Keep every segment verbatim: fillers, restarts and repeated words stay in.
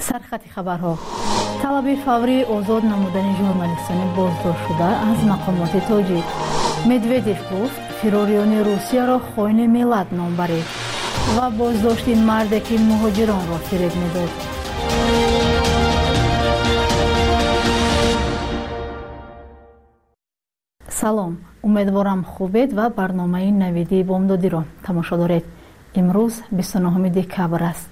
سرخط خبرها: طلب فوری آزاد نمودن ژورنالیستان بازداشت شده از مقامات تاجیک. مدودیف گفت فراریان روسیه را خائن ملت نام برید و بازداشت مرد که مهاجران را فریب میداد. سلام، امیدوارم خوبید و برنامه نویدی بامدادی را تماشا دارید. امروز بیست و نهم دکبر است.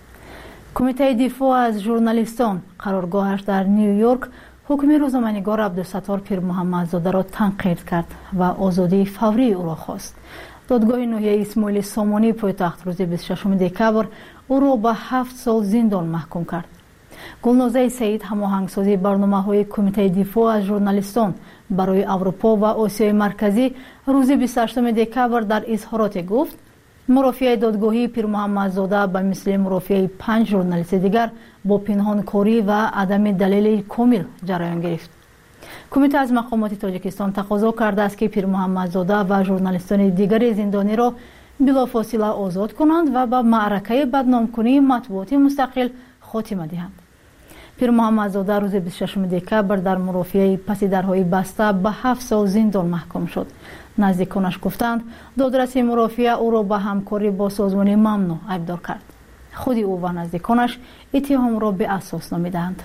کمیته دفاع از ژورنالیستان قرارگاهش در نیویورک حکم روزنامه‌نگار عبدالستار پیرمحمدزاده را تنقیح کرد و آزادی فوری او را خواست. دادگاه ناحیه اسماعیل سامانی پایتخت روز بیست و ششم دکبر او را به هفت سال زندان محکوم کرد. گلنازه سعید هماهنگسازی برنامه‌های کمیته دفاع از ژورنالیستان برای اروپا و آسیای مرکزی روز بیست و هشتم دکبر در اظهارات گفت مرافعه دادگاهی پیرمحمدزاده به مثل مرافعه پنج ژورنالیست دیگر با پنهانکاری و عدم دلیل کامل جریان گرفت. کمیته از مقامات تاجیکستان تقاضا کرده است که پیرمحمدزاده و ژورنالیستان دیگر زندانی را بلافاصله آزاد کنند و به معرکه بدنامکنی مطبوعات مستقل خاتمه دهند. پیرمحمدزاده روز بیست و ششم دکبر در مرافعه پس درهای بسته به هفت سال زندان محکوم شد. نزدیکانش گفتند دادرس مرافعه او را به همکاری با سازمان ممنوع ابدار کرد. خود او و نزدیکانش اتهام را به اساس نامیدند.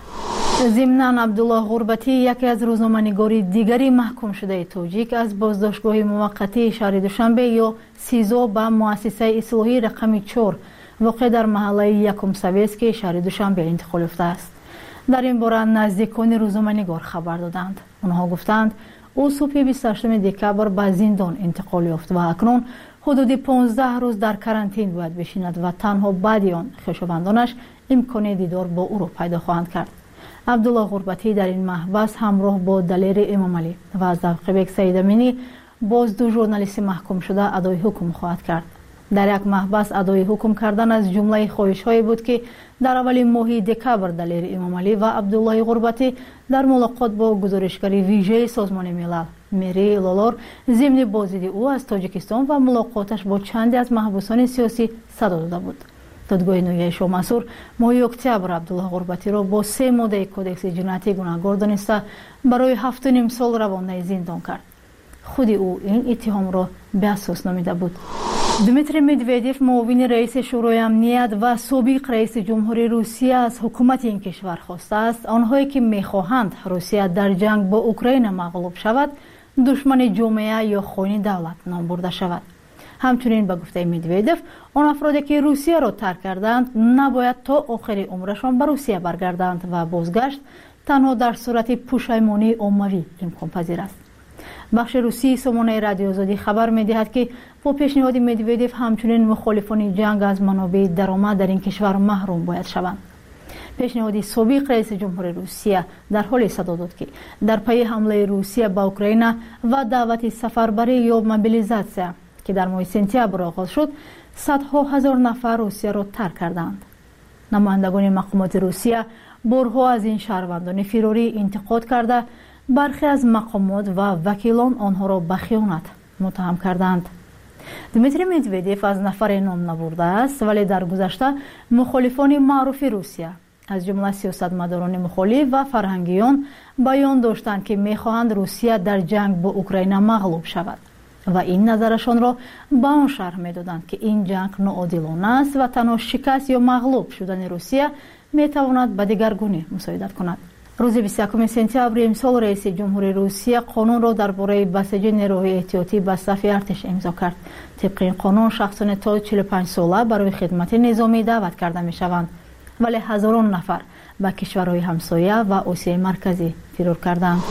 ضمناً عبدالله غربتی یکی از روزنامه‌نگاری دیگری محکوم شده تاجیک از بازداشتگاه موقتی شهر دوشنبه یا سیزو به مؤسسه اصلاحی رقم چهار واقع در محله یکم سویسک شهر دوشنبه انتقال یافته است. در این باره نزدیکان روزنامه‌نگار خبر دادند. آنها گفتند او صبح بیست و هشتم دکبر به زندان انتقال یافت و اکنون حدود پانزده روز در کرانتین باید بشیند و تنها بعد آن خویشاوندانش امکان دیدار با او را پیدا خواهند کرد. عبدالله غربتی در این محبس همراه با دلیر امام علی و از دفقبک سعید امینی باز دو ژورنالیست محکوم شده ادای حکم خواهد کرد. در یک محبس ادای حکم کردن از جمله خواهش‌هایی بود که در اول ماه دکبر دلیر امام علی و عبدالله غربتی در ملاقات با گزارشگر ویژه سازمان ملل مری لالار ضمن بازدید او از تاجیکستان و ملاقاتش با چندی از محبوسان سیاسی صدا داده بود. دادگاه ناحیه شامسور ماه اکتبر عبدالله غربتی را با سه ماده کدکس جنایتی گناهکار دانسته برای هفت و نیم سال روانه زندان کرد. خود او این اتهام را به اساس نامیده بود. دمیتری مدودیف معاون رئیس شورای امنیت و سابق رئیس جمهوری روسیه از حکومت این کشور خواسته است آنهایی که می‌خواهند روسیه در جنگ با اوکراین مغلوب شود دشمن جامعه یا خائن دولت نام برده شود. همچنین به گفته مدودیف آن افرادی که روسیه را ترک کردند نباید تا آخر عمرشان به روسیه برگردند و بازگشت تنها در صورت پشیمانی عمومی امکان پذیر است. بخش روسی سامانه رادیو آزادی خبر می‌دهد که با پیشنهاد مدودیف همچنین مخالفان جنگ از منابع درآمد در این کشور محروم باید شوند. پیشنهاد سابق رئیس جمهوری روسیه در حال صدا داد که در پی حمله روسیه به اوکراین و دعوت سفربری یا موبیلیزاسیون که در ماه سپتامبر آغاز شد صدها هزار نفر روسیه را ترک کردند. نمایندگان مقامات روسیه بارها از این شهروندان فراری انتقاد کرده برخی از مقامات و وکیلان آنها را به خیانت متهم کردند. دمیتری مدودیف از نفر نام نبرده است ولی در گذشته مخالفان معروف روسیه از جمله سیاستمداران مخالف و فرهنگیان بیان داشتند که می‌خواهند روسیه در جنگ با اوکراین مغلوب شود و این نظرشان را به آن شرح می‌دادند که این جنگ ناعادلانه است و تنها شکست یا مغلوب شدن روسیه می‌تواند به دگرگونی مساعدت کند. روز بیست و یکم سپتامبر امسال رئیس جمهوری روسیه قانون را درباره بسیج نیروهای احتیاطی به صف ارتش امضا کرد. طبق این قانون شخصان تا چهل و پنج ساله برای خدمت نظامی دعوت کرده می‌شوند ولی هزاران نفر به کشورهای همسایه و آسیای مرکزی فرار کردند.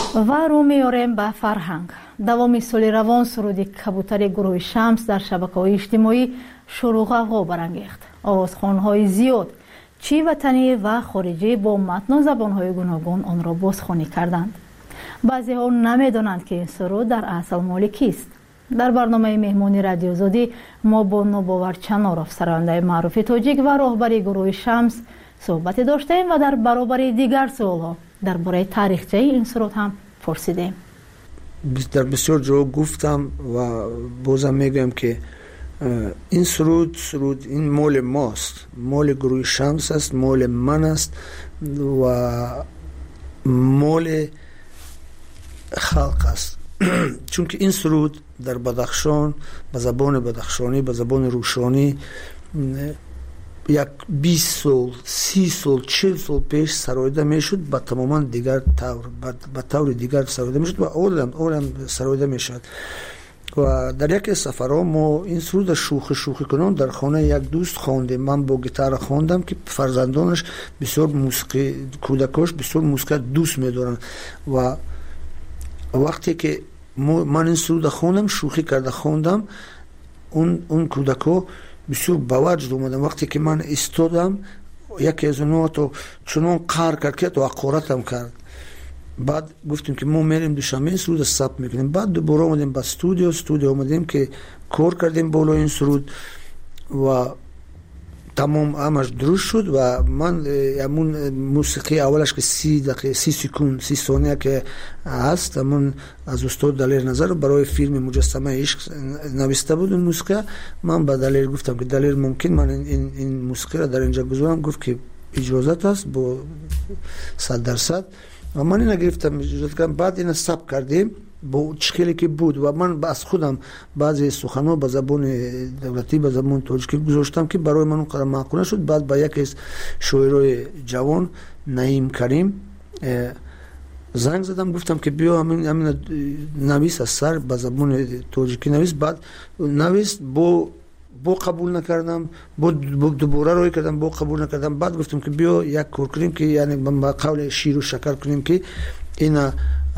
و رو میاریم به فرهنگ. دوام سال روان سرود کبوتر گروه شمس در شبکه‌های اجتماعی شور و غوغا برانگیخت. آوازخوان‌های زیاد چی وطنی و خارجی با متن و زبان‌های گوناگون آن را بازخوانی کردند. بعضی ها نمی‌دانند که این سرود در اصل مال کیست. در برنامه مهمانی رادیو آزادی ما با نوباور چناروف سرانده معروف تاجیک و راهبر گروه شمس صحبت داشتیم و در برابر دیگر سوال‌ها درباره تاریخچه این سرود هم پرسیدیم. در بسیار جا گفتم و بازم میگم که این سرود سرود این مال ماست، مال گروه شمس است، مال من است و مال خلق است. چون که این سرود در بدخشان به زبان بدخشانی، به زبان روشانی یک بیست سال، سی سال، چهل سال پیش سرایده میشد، با تماما دیگر طور با طور دیگر سرایده میشد و اولم اولم سرایده میشد. و در یک سفرها ما این سرود شوخی شوخی کنان در خانه یک دوست خواندیم. من با گیتار خواندم که فرزندانش بسیار موسیقی، کودکاش بسیار موسیقی دوست می‌دارن و وقتی که من این سرود خواندم، شوخی کرده خواندم، اون اون کودکا بسیار به وجد اومدن. وقتی که من ایستادم یکی از اونها تو چنان قهر کرد که تو حقارتم کرد. بعد گفتیم که ما میریم دوشنبه این سرود ثبت میکنیم. بعد دوباره اومدیم با استودیو استودیو اومدیم که کار کردیم بالا این سرود و تمام همش درست شد و من همون موسیقی اولش که سی دقیقه سی سکون سی ثانیه که هست، همون از استاد دلیر نظر برای فیلم مجسمه عشق نوشته بود اون موسیقی. من به دلیر گفتم که دلیر ممکن من این این موسیقی را در اینجا گذارم؟ گفت که اجازت است با صد درصد و من این گرفتم اجازت کردم. بعد این ثبت کردیم با چکلی که بود و من از خودم بعضی سخن‌ها به زبان دولتی به زبان تاجیکی گذاشتم که برای من اونقدر معقول شد. بعد با یکی از شاعرای جوان نعیم کریم زنگ زدم، گفتم که بیا همین همین نویس از سر به زبان تاجیکی نویس. بعد نویس با با قبول نکردم، با دوباره روی کردم، با قبول نکردم. بعد گفتم که بیا یک کار کنیم که یعنی با قول شیر و شکر کنیم که اینا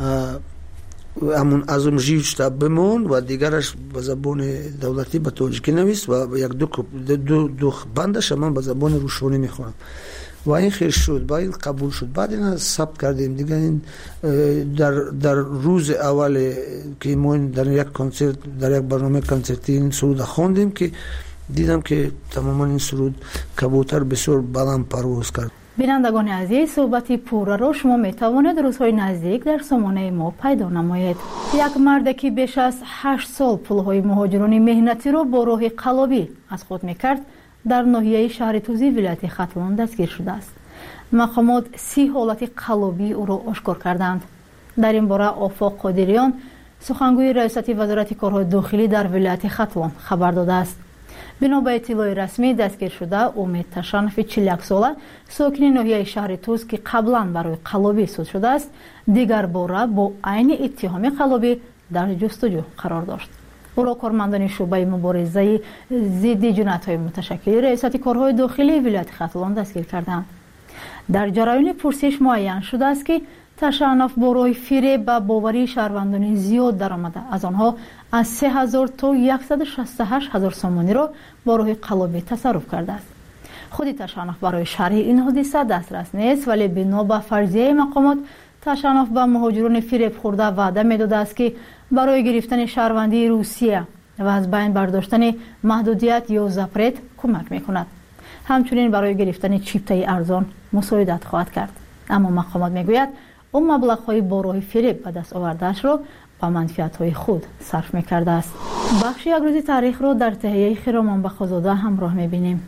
همون ازم جیوشتا بمون و دیگرش به زبان دولتی به تاجیکی نویس و یک دو دو دو بندش من به زبان روشانی میخونم و این خیر شد. با این قبول شد. بعد این ثبت کردیم دیگه. این در در روز اول که ما در یک کنسرت در یک برنامه کنسرتی این سرود خواندیم که دیدم که تماما این سرود کبوتر بسیار بلند پرواز کرد. بینندگان عزیز، صحبتی پورا را شما می توانید روزهای نزدیک در سامانه ما پیدا نمایید. یک مرد که بیش از هشت سال پولهای مهاجران مهنتی را با راه قلابی از خود میکرد در ناحیه شهر توزی ولایت ختلان دستگیر شده است. مقامات سی حالت قلابی او را آشکار کردند. در این باره آفاق قادریان سخنگوی ریاست وزارت کارهای داخلی در ولایت ختلان خبر داده است. بنا به اطلاع رسمی دستگیر شده امید تشنف چهل و یک ساله ساکن ناحیه شهر توز که قبلا برای قلابی سود شده است، دیگر باره با عین اتهام قلابی در جستجو قرار داشت. او را کارمندان شعبه مبارزه ضد جنایت‌های متشکل ریاست کارهای داخلی ولایت ختلان دستگیر کردند. در جریان پرسش معین شده است که تشنف با راه فریب به باوری شهروندان زیاد درآمده، از آنها از سه هزار تا صد و شصت و هشت هزار سامانی را با راه قلابی تصرف کرده است. خود تشنف برای شرح این حادثه دسترس نیست، ولی بنا به فرضیه مقامات تشنف به مهاجران فریب خورده وعده می‌داده است که برای گرفتن شهروندی روسیه و از بین برداشتن محدودیت یا زپرت کمک می‌کند. همچنین برای گرفتن چیپتای ارزان مساعدت خواهد کرد. اما مقامات میگوید اون مبلغ‌های با راه فریب به دست آورده‌اش را به منفعت‌های خود صرف می‌کرده است. بخش یک روز تاریخ را در تهیه خرامان بخازاده همراه می‌بینیم.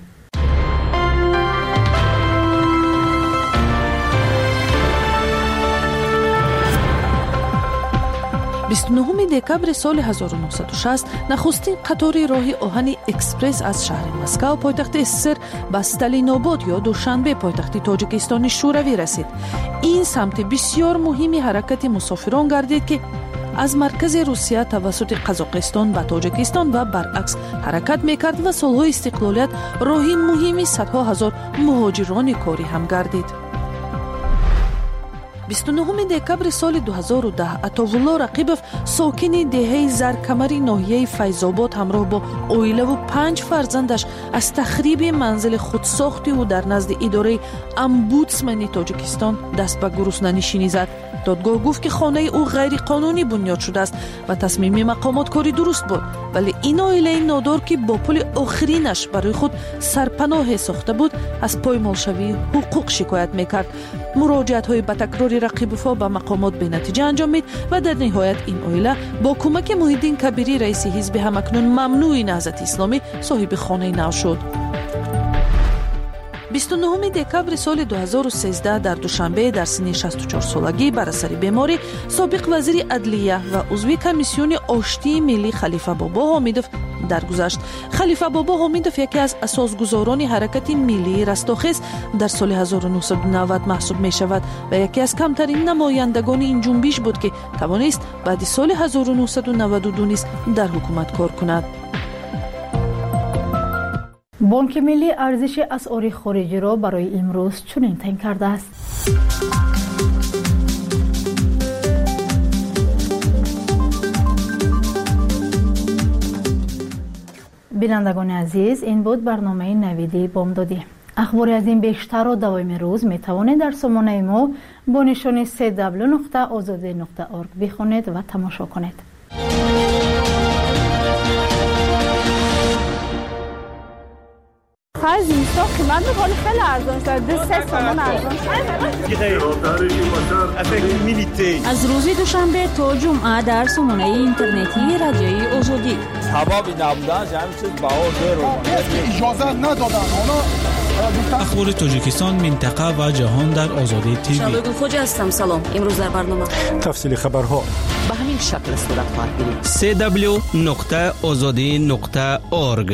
بیست و نهم دکبر سال هزار و نهصد و شصت نخستین قطار راه آهن اکسپرس از شهر مسکو پایتخت اسسر به استالیناباد یا دوشنبه پایتخت تاجیکستان شوروی رسید. این سمت بسیار مهمی حرکت مسافران گردید که از مرکز روسیه توسط قزاقستان به تاجیکستان و برعکس حرکت میکرد و سالهای استقلالیت راهی مهمی صدها هزار مهاجران کاری هم گردید. بیست و نهم دکبر سال دو هزار و ده عطاالله رقیبوف ساکن دهه زرکمری ناحیه فیض‌آباد همراه با اویله و پنج فرزندش از تخریب منزل خودساختی او در نزد اداره امبودسمن تاجیکستان دست به گروسنه‌نشینی زد. دادگاه گفت که خانه او غیر قانونی بنیاد شده است و تصمیم مقامات کاری درست بود، ولی این عائله نادار که با پول آخرینش برای خود سرپناه ساخته بود از پایمالشوی حقوق شکایت میکرد. مراجعت های به تکراری رقیب وفا به مقامات به نتیجه انجامید و در نهایت این عائله با کمک محیدین کبیری رئیس حزب همکنون ممنوع نهضت اسلامی صاحب خانه نو شد. بیست و نهم دکبر سال دو هزار و سیزده در دوشنبه در سن شصت و چهار سالگی بر اثر بیماری سابق وزیر عدلیه و عضو کمیسیون آشتی ملی خلیفه بابا حمیدوف درگذشت. خلیفه بابا حمیدوف یکی از اساسگزاران حرکت ملی رستاخیز در سال هزار و نهصد و نود محسوب می شود و یکی از کمترین نمایندگان این جنبش بود که توانست بعد سال هزار و نهصد و نود و دو نیز در حکومت کار کند. بانک ملی ارزش اسعار خارجی را برای امروز چنین تعیین کرده است. بینندگان عزیز، این بود برنامه نویدی بامدادی. اخباری از این بیشتر و دوام روز می توانید در سامانه ما با نشان سی دبلیو نقطه آزادی نقطه اورگ بخوانید و تماشا کنید. از اینستا قیمت میکنه خیلی ارزان شد. دو سه تومان ارزان شد. از روز دوشنبه تا جمعه در سامانه اینترنتی رادیوی آزادی. سبب نبودن همین چیز باور داره. اجازه ندادن. اخبار تاجیکستان، منطقه و جهان در آزادی تیوی. شبگون خوجا هستم. سلام. امروز در برنامه تفصیل خبرها به همین شکل صورت خواهد گرفت. سی دبلیو نقطه آزادی نقطه اورگ.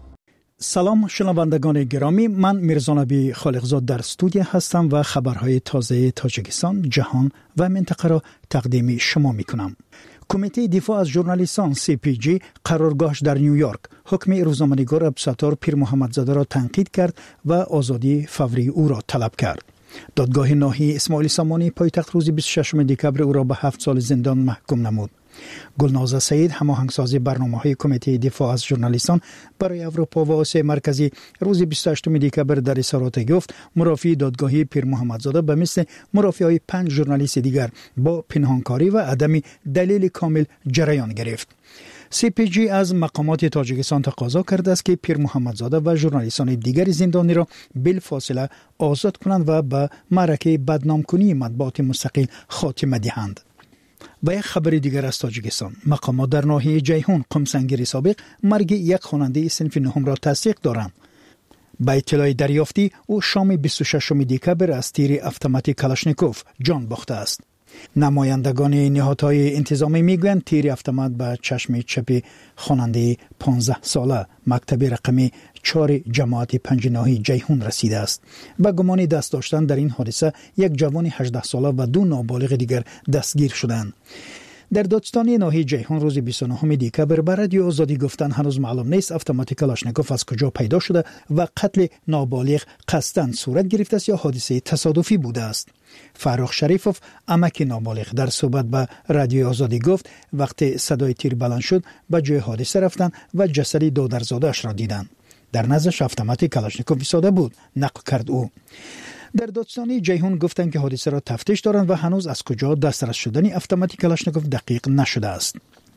سلام شنوندگان گرامی، من میرزانبی خالقزاد در استودیو هستم و خبرهای تازه تاجیکستان، جهان و منطقه را تقدیم شما می کنم. کمیته دفاع از ژورنالیستان سی پی جی قرارگاهش در نیویورک حکم روزنامه‌نگار عبدالستار پیر محمدزاده را تنقید کرد و آزادی فوری او را طلب کرد. دادگاه ناحیه اسماعیل سامانی پایتخت روز بیست و ششم دکبر او را به هفت سال زندان محکوم نمود. گلنازه سعید، هماهنگساز برنامه‌های کمیته دفاع از ژورنالیستان برای اروپا و آسیا مرکزی، روز بیست و هشتم دکبر در اظهارات گفت مرافعی دادگاهی پیر محمدزاده به مثل مرافعای پنج ژورنالیست دیگر با پنهانکاری و عدم دلیل کامل جریان گرفت. سی پی جی از مقامات تاجیکستان تقاضا کرده است که پیر محمدزاده و ژورنالیستان دیگر زندانی را بالفاصله آزاد کنند و به معرکه بدنام کنی مطبوعات مستقل خاتمه دهند. و یک خبر دیگر از تاجیکستان، مقامات در ناحیه جیهون قمسنگیر سابق مرگ یک خواننده صنف نهم را تصدیق دارند. به اطلاع دریافتی او شام بیست و ششم دکبر از تیر اتوماتیک کلاشنیکوف جان باخته است. نمایندگان نهادهای انتظامی میگویند تیر اتومات به چشم چپ خواننده پانزده ساله مکتب رقمی چهار جماعت پنج ناحیه جیهون رسیده است. به گمان دست داشتن در این حادثه یک جوان هجده ساله و دو نابالغ دیگر دستگیر شدند. در دادستان ناحیه جیهون روز بیست و نهم دکبر بر رادیو آزادی گفتن هنوز معلوم نیست اتومات کلاشنیکوف از کجا پیدا شده و قتل نابالغ قصداً صورت گرفته است یا حادثه تصادفی بوده است. فرخ شریفوف عمک نابالغ در صحبت به رادیو آزادی گفت وقتی صدای تیر بلند شد به جای حادثه رفتن و جسد دادرزاده‌اش را دیدند. در نظرش اتومات کلاشنیکوف ساده بود، نقل کرد او. در دادستانی جیهون گفتند که حادثه را تفتیش دارند و هنوز از کجا دسترس شدن اتومات کلاشنیکوف دقیق نشده است.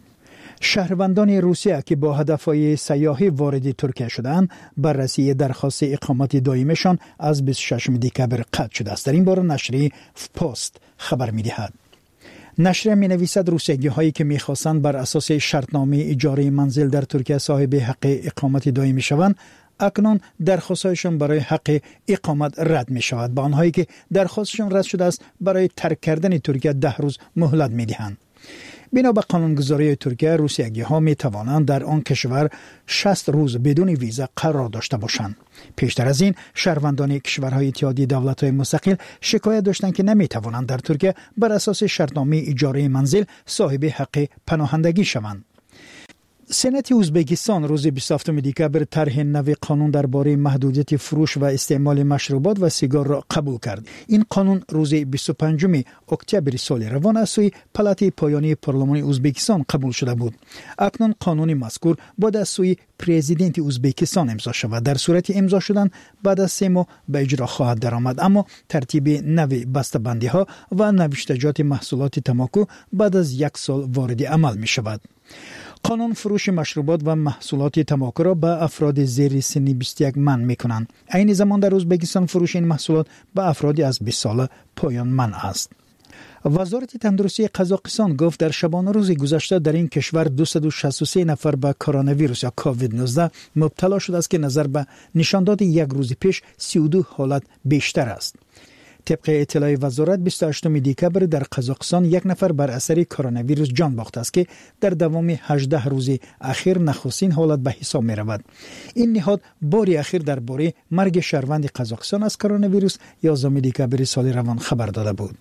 شهروندان روسیه که با هدفهای سیاحی وارد ترکیه شدند بررسی درخواست اقامت دائمیشان از بیست و ششم دکبر قطع شده است. در این باره نشریه پست خبر می‌دهد. نشریه می‌نویسد روسیگی هایی که می‌خواستند بر اساس شرطنامه اجاره منزل در ترکیه صاحب حق اقامت دائمی شوند اکنون درخواستشان برای حق اقامت رد می شود. با آنهایی که درخواستشان رد شده است برای ترک کردن ترکیه ده روز مهلت می دهند. بنا به قانونگذاری ترکیه روسیگی ها می توانند در آن کشور شصت روز بدون ویزا قرار داشته باشند. پیشتر از این شهروندان کشورهای اتحادیه دولت‌های مستقل شکایت داشتند که نمی توانند در ترکیه بر اساس شرطنامه اجاره منزل صاحب حق پناهندگی شوند. سنت ازبکستان روز بیست و هفتم دکبر طرح نو قانون درباره محدودیت فروش و استعمال مشروبات و سیگار را قبول کرد. این قانون روز بیست و پنجم اکتبر سال روان از سوی پلات پایانی پارلمان ازبکستان قبول شده بود. اکنون قانون مذکور بعد از سوی پرزیدنت ازبکستان امضا شود. در صورت امضا شدن بعد از سه ماه به اجرا خواهد درآمد، اما ترتیب نو بسته‌بندی ها و نوشتجات محصولات تماکو بعد از یک سال وارد عمل می شود. قانون فروش مشروبات و محصولات تماکو را به افراد زیر سن بیست و یک منع می کنند. عین زمان در ازبکستان فروش این محصولات به افرادی از بیست ساله پایان منع است. وزارت تندرستی قزاقستان گفت در شبانه روز گذشته در این کشور دویست و شصت و سه نفر به کرونا ویروس یا کووید نوزده مبتلا شده است که نظر به نشانداد یک روز پیش سی و دو حالت بیشتر است. طبق اطلاع وزارت بیست و هشتم دکبر در قزاقستان یک نفر بر اثر کرونا ویروس جان باخته است که در دوام هجده روز اخیر نخستین حالت به حساب می رود. این نهاد باری اخیر درباره مرگ شهروند قزاقستان از کرونا ویروس یازده دکبر سال روان خبر داده بود.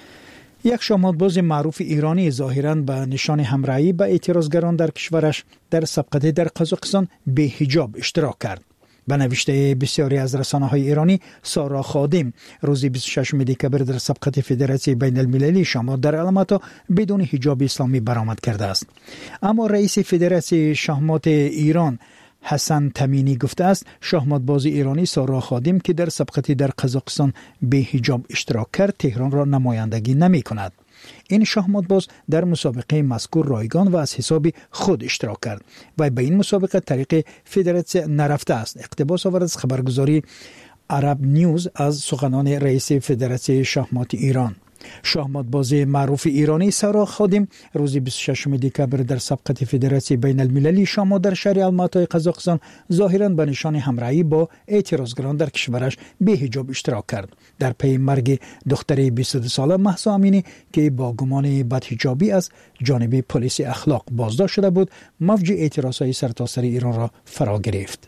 یک شاهمادباز معروف ایرانی ظاهراً به نشان همراهی به اعتراضگران در کشورش در سبقت در قزاقستان به حجاب اشتراک کرد. به نوشته بسیاری از رسانه‌های ایرانی، سارا خادم روز بیست و ششم دکبر در سبقت فدراسیون بین المللی شهمات در علامتا بدون حجاب اسلامی برآمد کرده است. اما رئیس فدراسیون شهمات ایران حسن تمینی گفته است شاهمادباز ایرانی سارا خادم که در سبقت در قزاقستان به حجاب اشتراک کرد تهران را نمایندگی نمی کند. این شاهمادباز در مسابقه مذکور رایگان و از حساب خود اشتراک کرد و به این مسابقه طریق فدراسیون نرفته است. اقتباس آورد از خبرگزاری عرب نیوز از سخنان رئیس فدراسیون شاهمات ایران. شاهمادباز معروف ایرانی سارا خادم روز بیست و ششم دکبر در سبقت فدراسیون بین المللی شهمات در شهر الماتای قزاقستان ظاهراً به نشان همراهی با اعتراضگران در کشورش به حجاب اشتراک کرد. در پی مرگ دختر بیست و دو ساله مهسا امینی که با گمان بدحجابی از جانب پلیس اخلاق بازداشت شده بود، موج اعتراضهای سرتاسر ایران را فرا گرفت.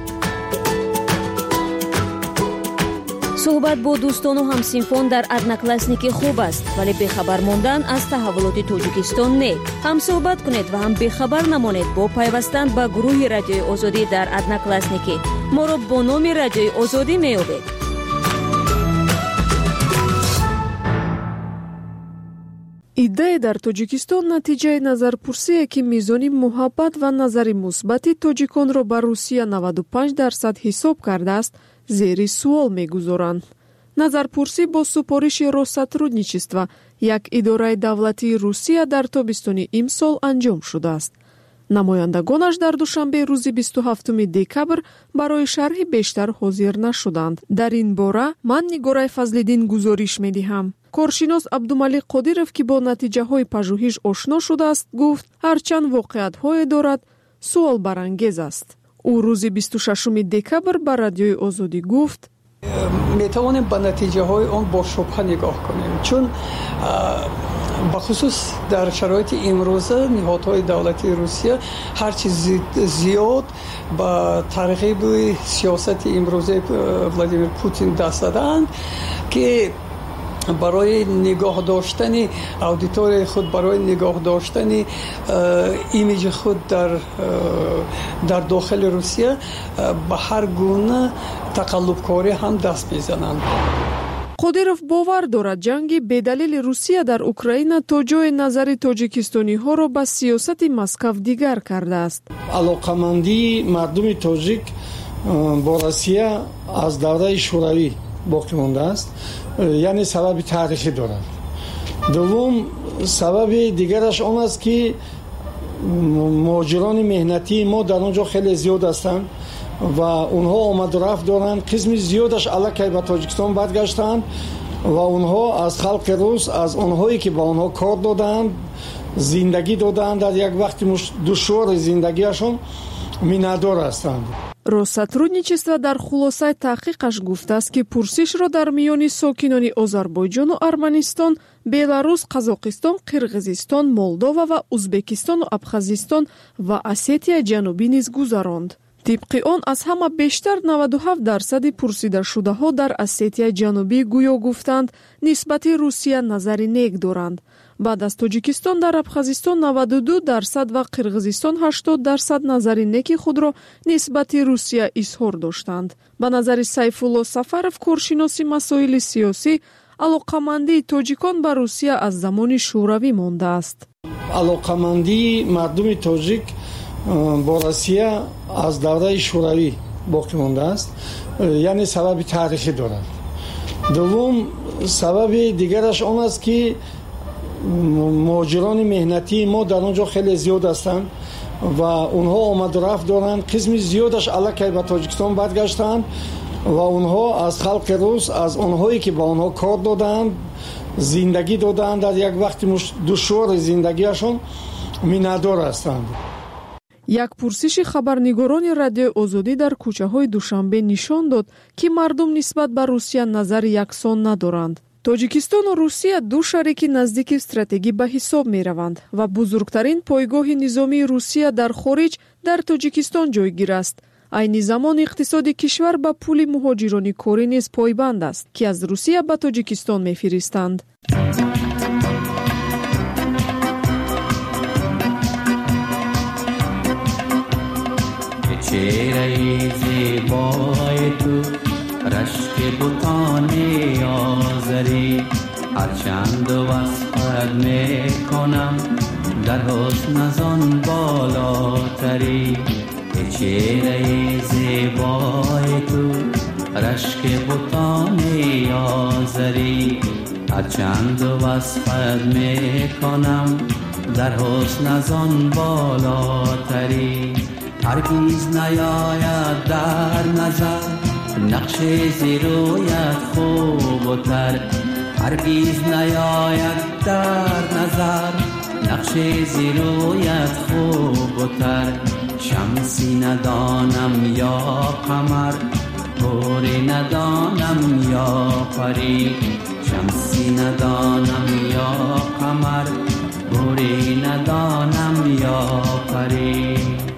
صحبت با دوستان و همسینفون در ادناکلاسنیکی خوب است، ولی بخبر موندن از تحولات توجیکستان نه. هم صحبت کنید و هم بخبر نمانید با پیوستن به گروه رادیوی آزادی در ادناکلاسنیکی. ما را با نام رادیوی آزادی میابید. ایده در توجیکستان نتیجه نظرپرسی که میزان محبت و نظر مثبت توجیکان را بر روسیه نود و پنج درصد حساب کرده است زیر سوال میگذارند. نظرپرسی با سپارش روس‌سотрудничества یک اداره دولتی روسیه در تابستان امسال انجام شده است. نمایندگانش در دوشنبه روز بیست و هفتم دکبر برای شرح بیشتر حاضر نشدند. در این باره من نگارای فضل‌الدین گزارش میدهم. کارشناس عبدالملک قادرов که با نتیجه های پژوهش آشنا شده است گفت هرچند واقعیت های دارد سوال برانگیز است. او روز بیست و ششم دکبر به رادیوی آزادی گفت میتوانیم به نتیجه های آن با شبهه نگاه کنیم، چون بخصوص در شرایط امروزه نهادهای دولتی روسیه هرچی زیاد با ترغیب سیاست امروزه ولادیمیر پوتین دست دادند که برای نگاه داشتن اودیتور خود، برای نگاه داشتن ایمیج خود در در داخل روسیه به هر گونه تقلب‌کاری هم دست میزنند. قادرов باور دارد جنگ بدلیل روسیه در اوکراین تا جای نظر تاجیکستانی ها را به سیاست مسکو دیگر کرده است. علاقمندی مردم تاجیک با روسیه از دوره شوروی باقی مانده است، یعنی سبب تاریخی دارد. دوم سبب دیگرش آن است که مهاجران مهنتی ما در آنجا خیلی زیاد هستند و اونها آمد و رفت دارند. قسم زیادش الکی به تاجیکستان برگشتند و اونها از خلق روس، از اونهایی که با اونها کار دادند، زندگی دادند، در یک وقت دشوار زندگیشون میندار هستند. روس‌سотрудничество در خلاصه تحقیقش گفته است که پرسش را در میان ساکنان آذربایجان و ارمنستان، بلاروس، قزاقستان، قرغیزستان، مولداوا و ازبکستان و ابخازستان و اسیتیا جنوبی نیز گذراند. طبق آن از همه بیشتر نود و هفت درصد پرسیده شده ها در اسیتیا جنوبی گویا گفتند نسبت روسیه نظری نیک دارند. بعد از توجیکستان در ابخازستان نود و دو درصد و قرغیزستان هشتاد درصد نظر نکی خود را نسبت روسیه اظهار داشتند. به نظر سیفالله سفرов کارشناس مسائل سیاسی، علاقمندی توجیکان به روسیه از زمان شوروی مانده است. علاقمندی مردم توجیک با روسیه از دوره شوروی باقی مانده است، یعنی سبب تاریخی دارد. دوم سبب دیگرش آن است که مهاجران مهنتی ما در آنجا خیلی زیاد هستند و اونها آمد و رفت دارند. قسم زیادش الکی به تاجیکستان برگشتند و اونها از خلق روس، از اونهایی که با اونها کار دادند، زندگی دادند، در یک وقت دشوار زندگیشون میندار هستند. یک پرسش خبرنگاران رادیو آزادی در کوچه‌های دوشنبه نشان داد که مردم نسبت به روسیه نظر یکسان ندارند. توجیکستان و روسیه دو شریک نزدیک استراتژی به حساب می روند و بزرگترین پایگاه نظامی روسیه در خارج در توجیکستان جایگیر است. عین زمان اقتصادی کشور به پول مهاجران کاری نیز پایبند است که از روسیه به توجیکستان می فرستند. چهره زیبای تو رشک بوتان آذری، هرچند وصفت میکنم در حسن از آن بالاتری. چهره زیبای تو رشک بوتان آذری، هرچند وصفت میکنم در حسن از آن بالاتری. هرگیز نیاید در نظر نقش زیرویت خوب و تر، هرگیز نیاید در نظر نقش زیرویت خوب و تر. شمسی ندانم یا قمر، گوری ندانم یا پری. شمسی ندانم یا قمر، گوری ندانم یا پری.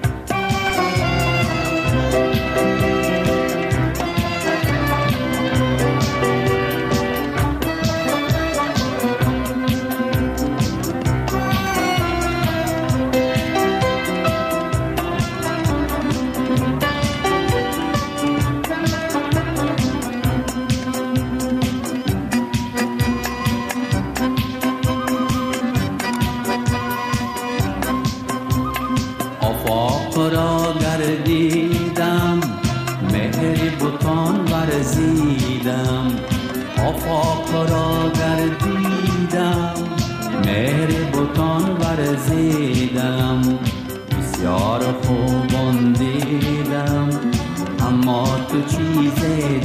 آفاق را گردیدم، مهر بتان ورزیدم، بسیار خوبان دیدم، اما تو چیز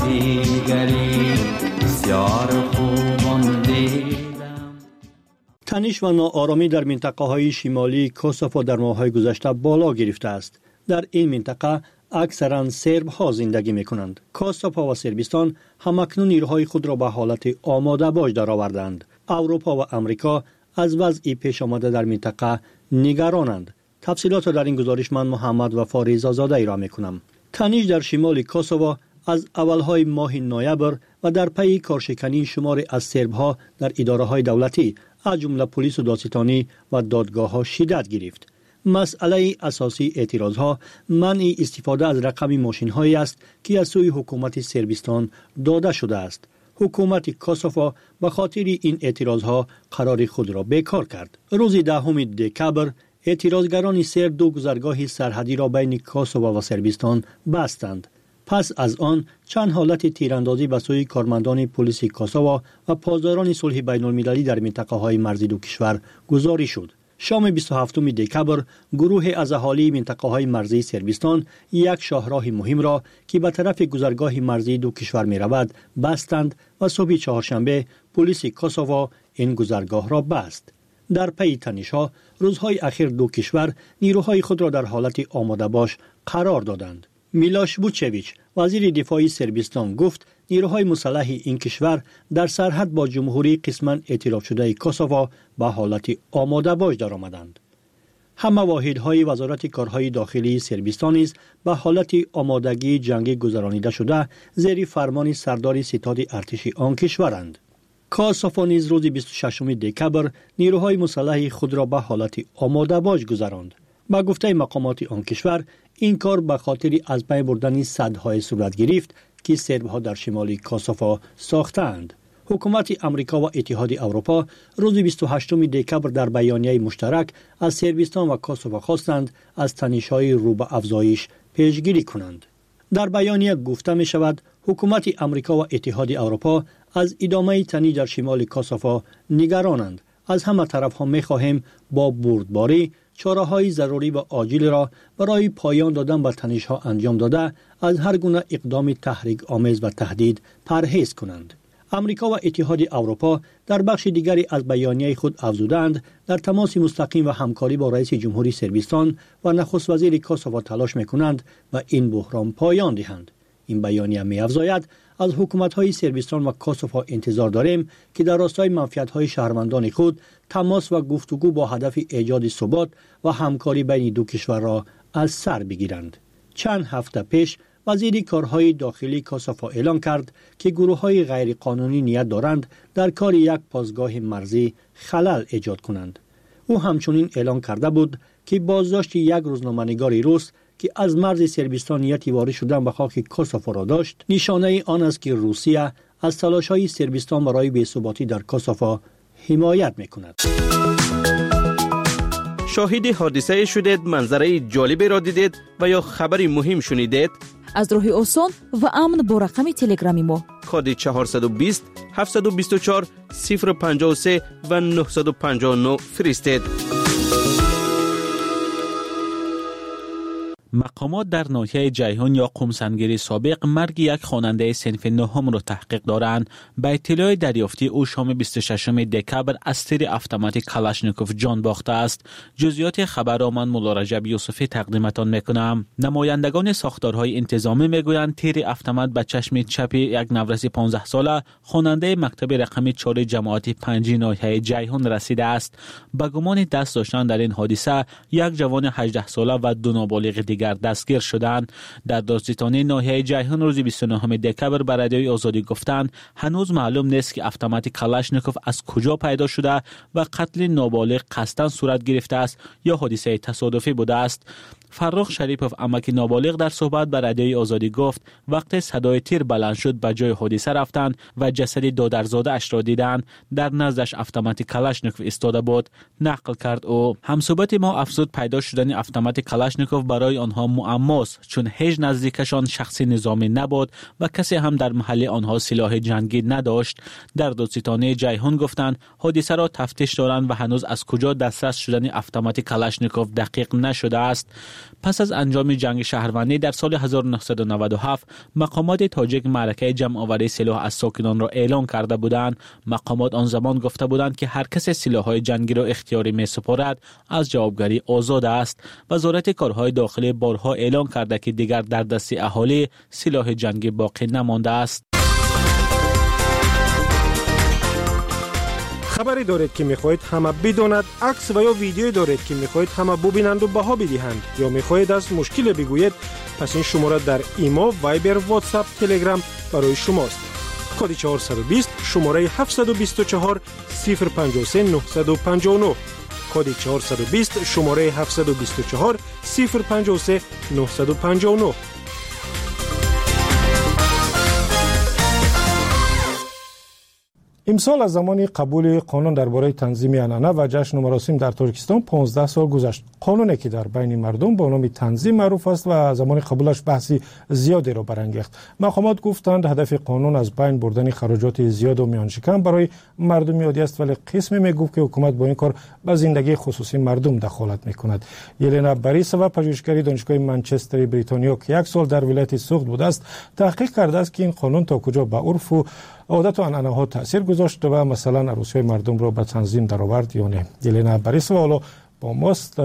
دیگری بسیار خوبان دیدم. تنش و ناآرامی در منطقه های شمالی کوسوو در ماه‌های گذشته بالا گرفته است. در این منطقه اکثرا سرب ها زندگی می کنند. کوسوو و سربستان همکنون نیروهای خود را به حالت آماده باش درآوردند. اروپا و امریکا از وضع پیش آمده در منطقه نگرانند. تفصیلات در این گزارش من محمد وفا رضازاده ای را می کنم. تنش در شمال کوسوو از اولهای ماه نوامبر و در پی کارشکنی شمار از سرب ها در اداره های دولتی از جمله پلیس و دادستانی و دادگاه ها شدت گرفت. مسئله اساسی اعتراض ها منع استفاده از رقم ماشین هایی است که از سوی حکومت سربستان داده شده است. حکومت کوسوو به خاطر این اعتراض ها قرار خود را بیکار کرد. روز دهم دکبر اعتراضگران سرب دو گذرگاه سرحدی را بین کوسوو و سربستان بستند. پس از آن چند حالت تیراندازی به سوی کارمندان پلیس کوسوو و پاسداران صلح بین المللی در منطقه های مرزی دو کشور گزارش شد. شام بیست و هفتم دکبر گروه از اهالی منطقه های مرزی سربستان یک شاهراه مهم را که به طرف گذرگاه مرزی دو کشور می رود بستند و صبح چهارشنبه پلیس کوسوو این گذرگاه را بست. در پی تنش‌ها روزهای اخیر دو کشور نیروهای خود را در حالت آماده باش قرار دادند. میلاش بوچویچ وزیر دفاع سربستان گفت نیروهای مسلح این کشور در سرحد با جمهوری قسماً اعتراف شده کوسوو به حالت آماده باش درآمدند. همه واحدهای وزارت کارهای داخلی سربستان نیز به حالت آمادگی جنگی گذرانیده شده زیر فرمان سردار ستاد ارتش آن کشورند. کاسافا نیز روز بیست و ششم دکبر نیروهای مسلح خود را به حالت آماده باش گذراند. با گفته مقامات آن کشور این کار به خاطر از بین بردن سدهای صورت گرفت که سربها در شمال کاسافا ساختند. حکومت امریکا و اتحاد اروپا روز بیست و هشتم دکبر در بیانیه مشترک از صربستان و کاسافا خواستند از تنش‌های رو به افزایش پیشگیری کنند. در بیانیه گفته می شود حکومت امریکا و اتحاد اروپا از ادامه تنش در شمال کاسافا نگرانند. از همه طرف ها می خواهیم با بردباری چاره‌های ضروری و عاجل را برای پایان دادن به تنش‌ها انجام داده از هر گونه اقدام تحریک آمیز و تهدید پرهیز کنند. امریکا و اتحاد اروپا در بخش دیگری از بیانیه خود افزودند در تماس مستقیم و همکاری با رئیس جمهوری صربستان و نخست وزیر کاسافا تلاش می‌کنند و این بحران پایان دهند. این بیانیه می‌افزاید از حکومت‌های صربستان و کاسافا انتظار داریم که در راستای منفعت‌های شهروندان خود تماس و گفتگو با هدف ایجاد ثبات و همکاری بین دو کشور را از سر بگیرند. چند هفته پیش وزیر کارهای داخلی کاسافا اعلام کرد که گروه‌های غیرقانونی نیت دارند در کار یک پاسگاه مرزی خلل ایجاد کنند. او همچنین اعلام کرده بود که بازداشت یک روزنامه‌نگار روس که از مرز صربستان نیتی وارد شدن به خاک کاسافا را داشت، نشانه آن است که روسیه از تلاش‌های صربستان برای بی‌ثباتی در کاسافا حمایت می‌کند. شاهد حادثه شدید، منظره جالبی را دیدید و یا خبری مهم شنیدید؟ از راه آسان و امن با رقم تلگرامی ما کد چهارصد و بیست هفتصد و بیست و چهار صفر پنجاه و سه و نهصد و پنجاه و نه فرستید. مقامات در ناحیه جیهون یا قمسنگیری سابق مرگ یک خواننده صنف نهم را تحقیق دارند. به اطلاع دریافتی او شام بیست و ششم دکبر از تیر اتوماتیک کلاشنیکوف جان باخته است. جزئیات خبر را من مولا رجب یوسفی تقدیمتان میکنم. نمایندگان ساختارهای انتظامی میگویند تیر اتومات به چشم چپ یک نورس پانزده ساله خواننده مکتب رقم چهار جماعت پنج ناحیه جیهون رسیده است. به گمان دست داشتن در این حادثه یک جوان هجده ساله و دو نابالغ دیگر دستگیر شدند. در دادستانی ناحیه جیهون روز بیست و نهم دکبر به رادیوی آزادی گفتند هنوز معلوم نیست که اتومات کلاشنیکوف از کجا پیدا شده و قتل نابالغ قصداً صورت گرفته است یا حادثه تصادفی بوده است. فرخ شریپوف امک نابالغ در صحبت به رادیوی آزادی گفت وقتی صدای تیر بلند شد به جای حادثه رفتند و جسد دادرزاده اش را دیدند. در نزدش اتومات کلاشنیکوف ایستاده بود، نقل کرد او. همصحبت ما افزود پیدا شدن اتومات کلاشنیکوف برای آنها معماست چون هیچ نزدیکشان شخصی نظامی نبود و کسی هم در محل آنها سلاح جنگی نداشت. در دادستانی جیهون گفتند حادثه را تفتیش دارند و هنوز از کجا دسترس شدن اتومات کلاشنیکوف دقیق نشده است. پس از انجام جنگ شهروندی در سال هزار و نهصد و نود و هفت مقامات تاجیک معرکه جمع‌آوری سلاح از ساکنان را اعلان کرده بودند. مقامات آن زمان گفته بودند که هر کس سلاح‌های جنگی را اختیاری می‌سپارد از جوابگری آزاد است. وزارت کارهای داخلی بارها اعلان کرده که دیگر در دست اهالی سلاح جنگی باقی نمانده است. خبری دارید که میخواهید همه بداند، عکس و یا ویدیویی دارید که میخواهید همه ببینند و بها بدهند یا میخواهید از مشکل بگویید، پس این شماره در ایما، وایبر، واتساپ، تلگرام برای شماست. کد چهارصد و بیست شماره هفتصد و بیست و چهار صفر پنجاه و سه نهصد و پنجاه و نه. کد چهارصد و بیست شماره هفتصد و بیست و چهار صفر پنجاه و سه نهصد و پنجاه و نه. امسال از زمان قبول قانون درباره تنظیم عنعنه و جشن و مراسم در ترکستان پانزده سال گذشت. قانونی که در بین مردم با نام تنظیم معروف است و زمان قبولش بحثی زیادی را برانگیخت. مقامات گفتند هدف قانون از بین بردن خراجات زیاد و میانشکم برای مردم یادی است، ولی قسمی میگفت که حکومت با این کار به زندگی خصوصی مردم دخالت میکند. یلنا باریسووا پژوهشگر دانشگاه منچستر بریتانیا که یک سال در ولایت سوخت بوده است، تحقیق کرده است که این قانون تا کجا به عرف و عادت و عنعنه ها تاثیر گذاشت و مثلا عروسی مردم را به تنظیم درآورد یا نه. یلنا باریسووا حالا با ماست.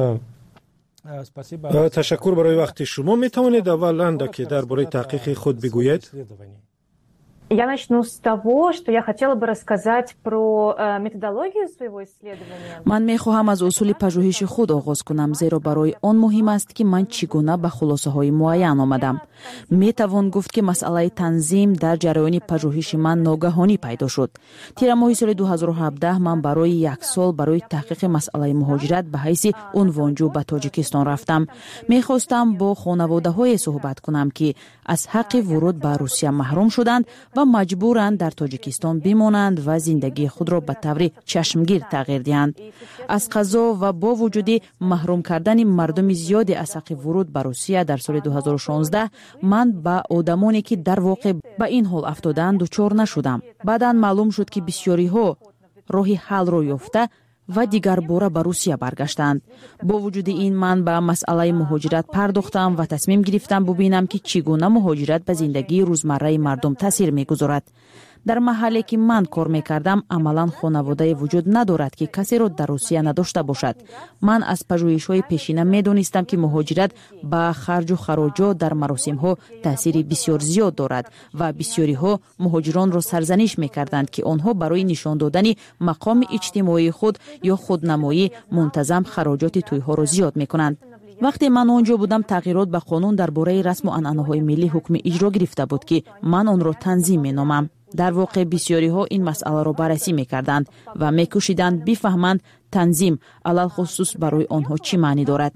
تشکر برای وقت شما. می توانید اول که درباره تحقیق خود بگویید؟ Я начну с того, что я хотела бы рассказать про методологию своего исследования. من میخواهم از اصول پژوهش خود آغاز کنم زیرا برای آن مهم است که من چگونه به خلاصه های معین آمدم. می توان گفت که مسئله تنظیم در جریان پژوهش من ناگهانی پیدا شد. تیر ماه سال دو هزار و هفده من برای یک سال برای تحقیق مسئله مهاجرت به حیث عنوانجو به تاجیکستان رفتم. میخواستم با خانواده های صحبت کنم که از حق ورود به روسیه محروم شدند و مجبورند در تاجیکستان بمانند و زندگی خود را به طور چشمگیر تغییر دهند. از قضا و با وجود محروم کردن مردم زیادی از حق ورود به روسیه در سال دو هزار و شانزده من با آدمانی که در واقع به این حال افتادند دچار نشدم. بعداً معلوم شد که بسیاری ها راه حل را یافته و دیگر باره به روسیه برگشتند. با وجود این من به مسئله مهاجرت پرداختم و تصمیم گرفتم ببینم که چگونه مهاجرت به زندگی روزمره مردم تاثیر میگذارد. در محلی که من کار میکردم عملا خانواده وجود ندارد که کسی را در روسیه نداشته باشد. من از پژوهش‌های پیشینه میدانستم که مهاجرت با خرج و خراجات در مراسم‌ها تاثیر بسیار زیاد دارد و بسیاری‌ها مهاجران را سرزنش میکردند که آنها برای نشان دادن مقام اجتماعی خود یا خودنمایی منتظم خراجات توی‌ها را زیاد میکنند. وقتی من آنجا بودم تغییرات به قانون درباره رسم و عنعنه‌های ملی حکم اجرا گرفته بود که من آن را تنظیم مینامم. در واقع بسیاری ها این مسئله را بررسی میکردند و میکوشیدند بفهمند تنظیم علل خصوص برای آنها چی معنی دارد.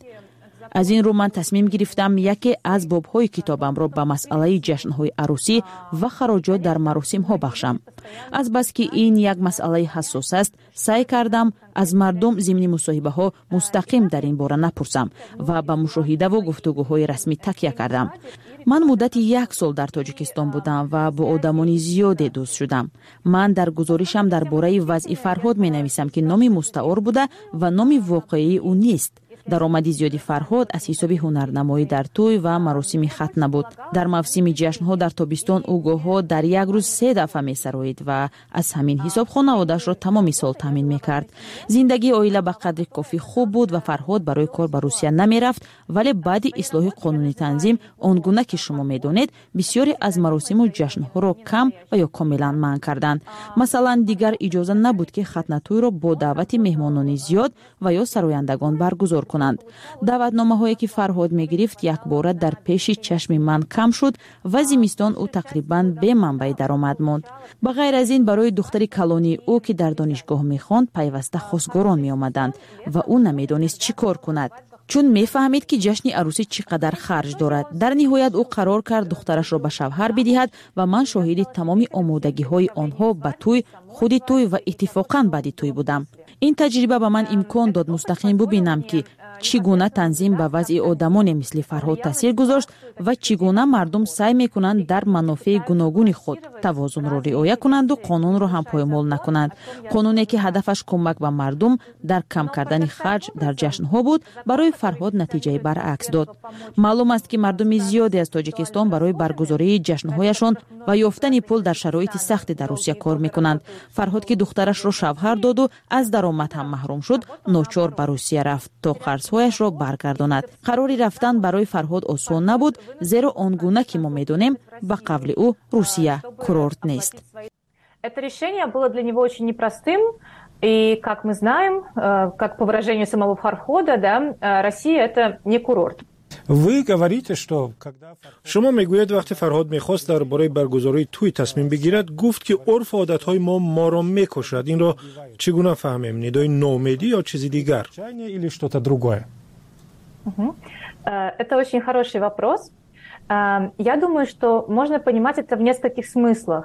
از این رو من تصمیم گرفتم یکی از باب‌های کتابم را به مسئله جشن‌های عروسی و خراجات در مراسم‌ها بخشم. از بس که این یک مسئله حساس است، سعی کردم از مردم ضمن مصاحبه‌ها مستقیم در این باره نپرسم و به مشاهده و گفتگوهای رسمی تکیه کردم. من مدت یک سال در تاجیکستان بودم و با آدمان زیادی دوست شدم. من در گزارشم درباره وضع فرهاد می‌نویسم که نام مستعار بوده و نام واقعی او نیست. درآمد زیادی فرهاد از حساب هنرنمایی در توی و مراسم ختنه بود. در موسم جشن‌ها در تابستان او گاه‌ها در یک روز سه دفعه می‌سرایید و از همین حساب خانواده‌اش را تمام سال تامین می‌کرد. زندگی عائله به قدر کافی خوب بود و فرهاد برای کار به روسیه نمی‌رفت، ولی بعد اصلاح قانونی تنظیم آنگونه که شما می‌دانید بسیاری از مراسم و جشن‌ها را کم و یا کاملا منع کردند. مثلا دیگر اجازه نبود که ختنه توی را با دعوت مهمانان زیاد و یا سرایندگان برگزار کنند. دعوتنامه‌هایی که فرهاد می‌گرفت یک بار در پیش چشم من کم شد و زمستان او تقریباً به منبع درآمد ماند. به غیر از این برای دختر کلانی او که در دانشگاه می‌خواند پیوسته خواستگاران می‌آمدند و او نمی‌دانست چی کار کند، چون می‌فهمید که جشن عروسی چقدر خرج دارد. در نهایت او قرار کرد دخترش را به شوهر بدهد و من شاهد تمام آمادگی‌های آنها به توی، خود توی و اتفاقاً بعد توی بودم. این تجربه به من امکان داد مستقیم ببینم که چگونه تنظیم به وضع آدمان مثل فرهاد تاثیر گذاشت و چگونه مردم سعی میکنند در منافع گوناگون خود توازن را رعایت کنند و قانون را هم پایمال نکنند. قانونی که هدفش کمک به مردم در کم کردن خرج در جشن‌ها بود برای فرهاد نتیجه برعکس داد. معلوم است که مردم زیادی از تاجیکستان برای برگزاری جشن‌هایشان و یافتن پول در شرایط سخت در روسیه کار میکنند. فرهاد که دخترش را شوهر داد و از درآمد هم محروم شد، ناچار به روسیه رفت تا قرض‌هایش را برگرداند. قراری رفتن برای فرهاد آسان نبود، زیرا آنگونه که ما می‌دانیم به قول او روسیه کورورت نیست. Это решение было для него очень непростым, и, как мы знаем, как по выражению самого Фархода, да, Россия это не курорт. شما میگوید وقتی فرهاد میخواست درباره برگزاری توی تصمیم بگیرد گفت که عرف و عادتهای ما ما را میکشد. این را چگونه فهمیم؟ ندای نومیدی یا چیزی دیگر؟ Это очень хороший вопрос. Я думаю, что можно понимать это в нескольких смыслах.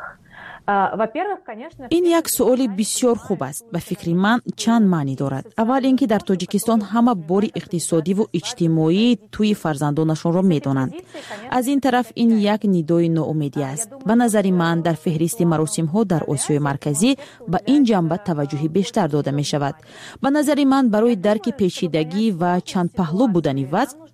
این یک سوال بسیار خوب است. به فکر من چند معنی دارد. اول اینکه در تاجیکستان همه بار اقتصادی و اجتماعی توی فرزندانشان را میدانند. از این طرف این یک ندای ناامیدی است. به نظر من در فهرست مراسم ها در آسیای مرکزی به این جنبه توجه بیشتر داده می شود. به نظر من برای درک پیچیدگی و چند پهلو بودن وضع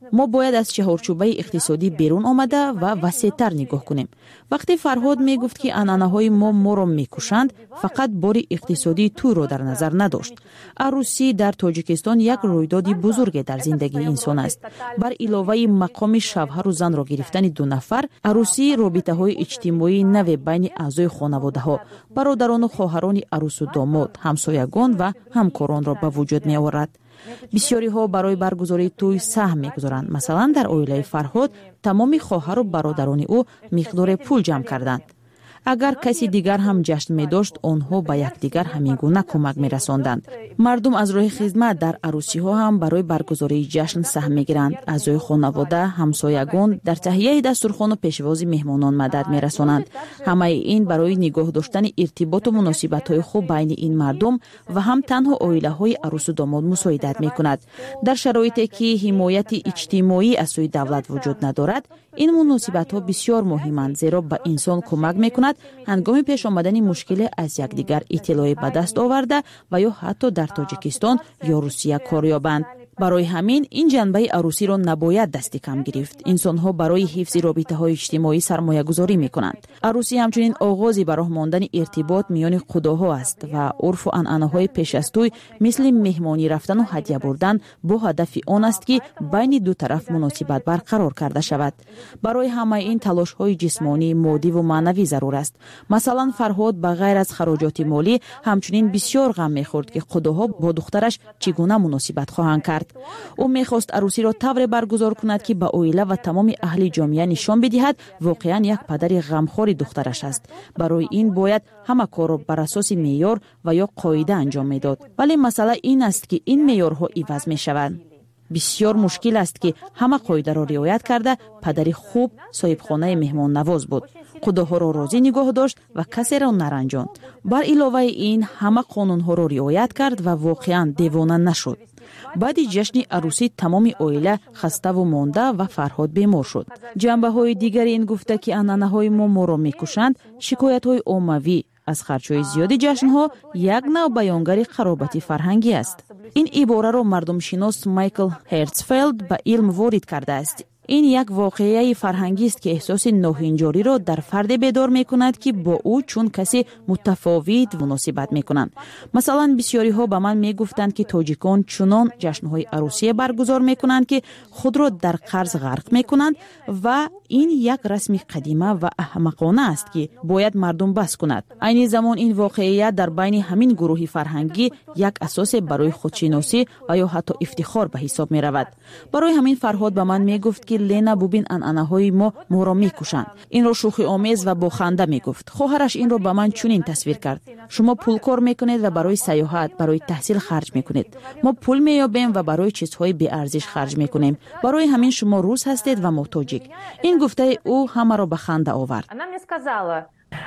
ما باید از چهارچوبه اقتصادی بیرون آمده و وسیع‌تر نگاه کنیم. وقتی فرهاد می گفت که عنعنه‌های ما ما را میکشند، فقط باری اقتصادی تو را در نظر نداشت. عروسی در تاجیکستان یک رویداد بزرگ در زندگی انسان است. بر علاوه مقام شوهر و زن را گرفتن دو نفر، عروسی رابطه‌های اجتماعی نو بین اعضای خانواده‌ها، برادران و خواهران عروس و داماد، همسایگان و همکاران را به وجود می آورد. بسیاری ها برای برگزاری توی سهم میگذارند. مثلا در عائله فرهاد تمام خواهر و برادران او مقدار پول جمع کردند. اگر کسی دیگر هم جشن می داشت، آنها به یکدیگر همین گونه کمک می رساندند. مردم از راه خدمت در عروسی ها هم برای برگزاری جشن سهم می گیرند. اعضای خانواده، همسایگان در تهیه دسترخوان و پیشواز مهمانان مدد می رسانند. همه این برای نگاه داشتن ارتباط و مناسبت های خوب بین این مردم و هم تنها عائله های عروس و داماد مساعدت می کند. در شرایطی که حمایت اجتماعی از سوی دولت وجود ندارد، این مناسبت ها بسیار مهمند، زیرا به انسان کمک می کند هنگام پیش آمدن مشکل از یکدیگر اطلاع به دست آورده و یا حتی در تاجیکستان یا روسیه کار یابند. برای همین این جنبه عروسی را نباید دست کم گرفت. انسان‌ها برای حفظ رابطه‌های اجتماعی سرمایه‌گذاری می‌کنند. عروسی همچنین آغازی به راه ماندن ارتباط میان خداها است و عرف و عنعنه‌های پیش از توی مثل مهمانی رفتن و هدیه بردن با هدف آن است که بین دو طرف مناسبت برقرار کرده شود. برای همه این تلاش‌های جسمانی، مادی و معنوی ضرور است. مثلا فرهاد به غیر از خراجات مالی همچنین بسیار غم می‌خورد که خداها با دخترش چگونه مناسبت خواهند کرد. او میخواست عروسی را طور برگزار کند که به عائله و تمام اهل جامعه نشان بدهد واقعا یک پدر غمخوار دخترش است. برای این باید همه کار را بر اساس معیار و یا قاعده انجام میداد. ولی مسئله این است که این معیارها عوض میشوند. بسیار مشکل است که همه قاعده را رعایت کرده پدری خوب صاحب خانه مهمان نواز بود. خداها را راضی نگاه داشت و کسی را نرنجاند. بر علاوه این همه قانونها را رعایت کرد و واقعا دیوانه نشد. بعد جشن عروسی تمام عائله خسته و مانده و فرهاد بیمار شد. جنبه های دیگری این گفته که عنعنه های ما ما را میکشند، شکایت های عمومی از خرچهای زیاد جشن ها یک نوع بیانگر خرابت فرهنگی است. این عباره را مردم شناس مایکل هرتزفلد به علم وارد کرده است. این یک واقعه فرهنگی است که احساس ناهنجاری را در فرد بیدار می کند که با او چون کسی متفاوت مناسبت می کنند. مثلا بسیاری ها به من می گفتند که تاجیکان چنان جشن‌های عروسی برگزار می کنند که خود را در قرض غرق می کنند و این یک رسم قدیمه و احمقانه است که باید مردم بس کند. عین زمان این واقعیت در بین همین گروه فرهنگی یک اساس برای خودشناسی و یا حتی افتخار به حساب می رود. برای همین فرهاد به من می گفت که لینا ببین عنعنه های ما ما را میکشند. این را شوخی آمیز و با خنده میگفت. خواهرش این را به من چنین تصویر کرد. شما پول کار میکنید و برای سیاحت، برای تحصیل خرج میکنید. ما پول مییابیم و برای چیزهای بی ارزش خرج میکنیم. برای همین شما روس هستید و محتاجید. این گفته او همه را به خنده آورد. Она мне сказала,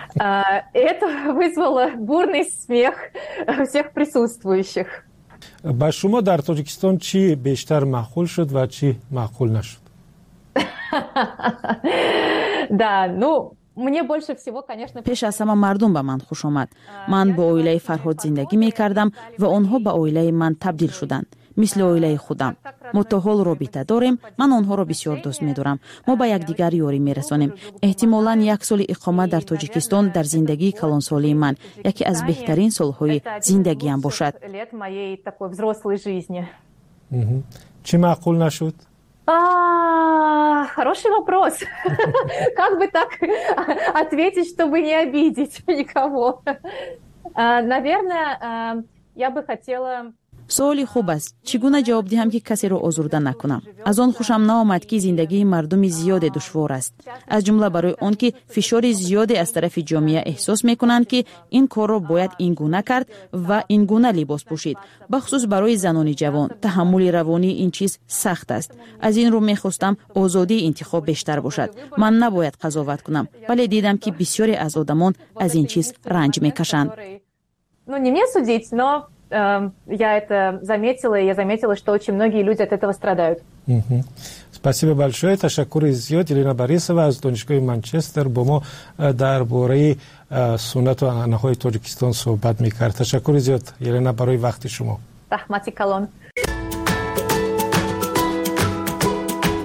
это вызвало бурный смех всех присутствующих. با شما در تاجیکستان چی بیشتر معقول شد و چی معقول نشد؟ Да, ну, мне больше всего, конечно... پیش از همه مردم به من خوش آمد. من با عائله فرهاد زندگی می کردم و آنها به عائله من تبدیل شدند. مثل عائله خودم. ما تا حال رابطه داریم. من آنها را بسیار دوست می دارم. ما به یکدیگر یاری می رسانیم. احتمالاً یک سال اقامت در تاجیکستان در زندگی کلانسالی من یکی از بهترین سالهای زندگیم باشد. چی معقول نشد؟ А, хороший вопрос. Как бы так ответить, чтобы не обидеть никого? Наверное, я бы хотела... سوالی خوب است. چگونه جواب دهم که کسی را آزرده نکنم؟ از آن خوشم نآمد که زندگی مردم زیاد دشوار است. از جمله برای آن که فشار زیادی از طرف جامعه احساس میکنند که این کار را باید این گونه کرد و این گونه لباس پوشید. بخصوص برای زنان جوان تحمل روانی این چیز سخت است. از این رو میخواستم آزادی انتخاب بیشتر باشد. من نباید قضاوت کنم، ولی دیدم که بسیاری از آدمان از این چیز رنج میکشند. Ну, не мне судить, но я это заметила, и я заметила, что очень многие люди от этого страдают. спасибо большое. تشکر زیاد. یلینا باریسова از دانشگاه منچستر با ما درباره سنت و عنعنه‌های تاجیکستان صحبت می‌کرد. تشکر زیاد یلینا برای وقت شما. رحمتی کلان.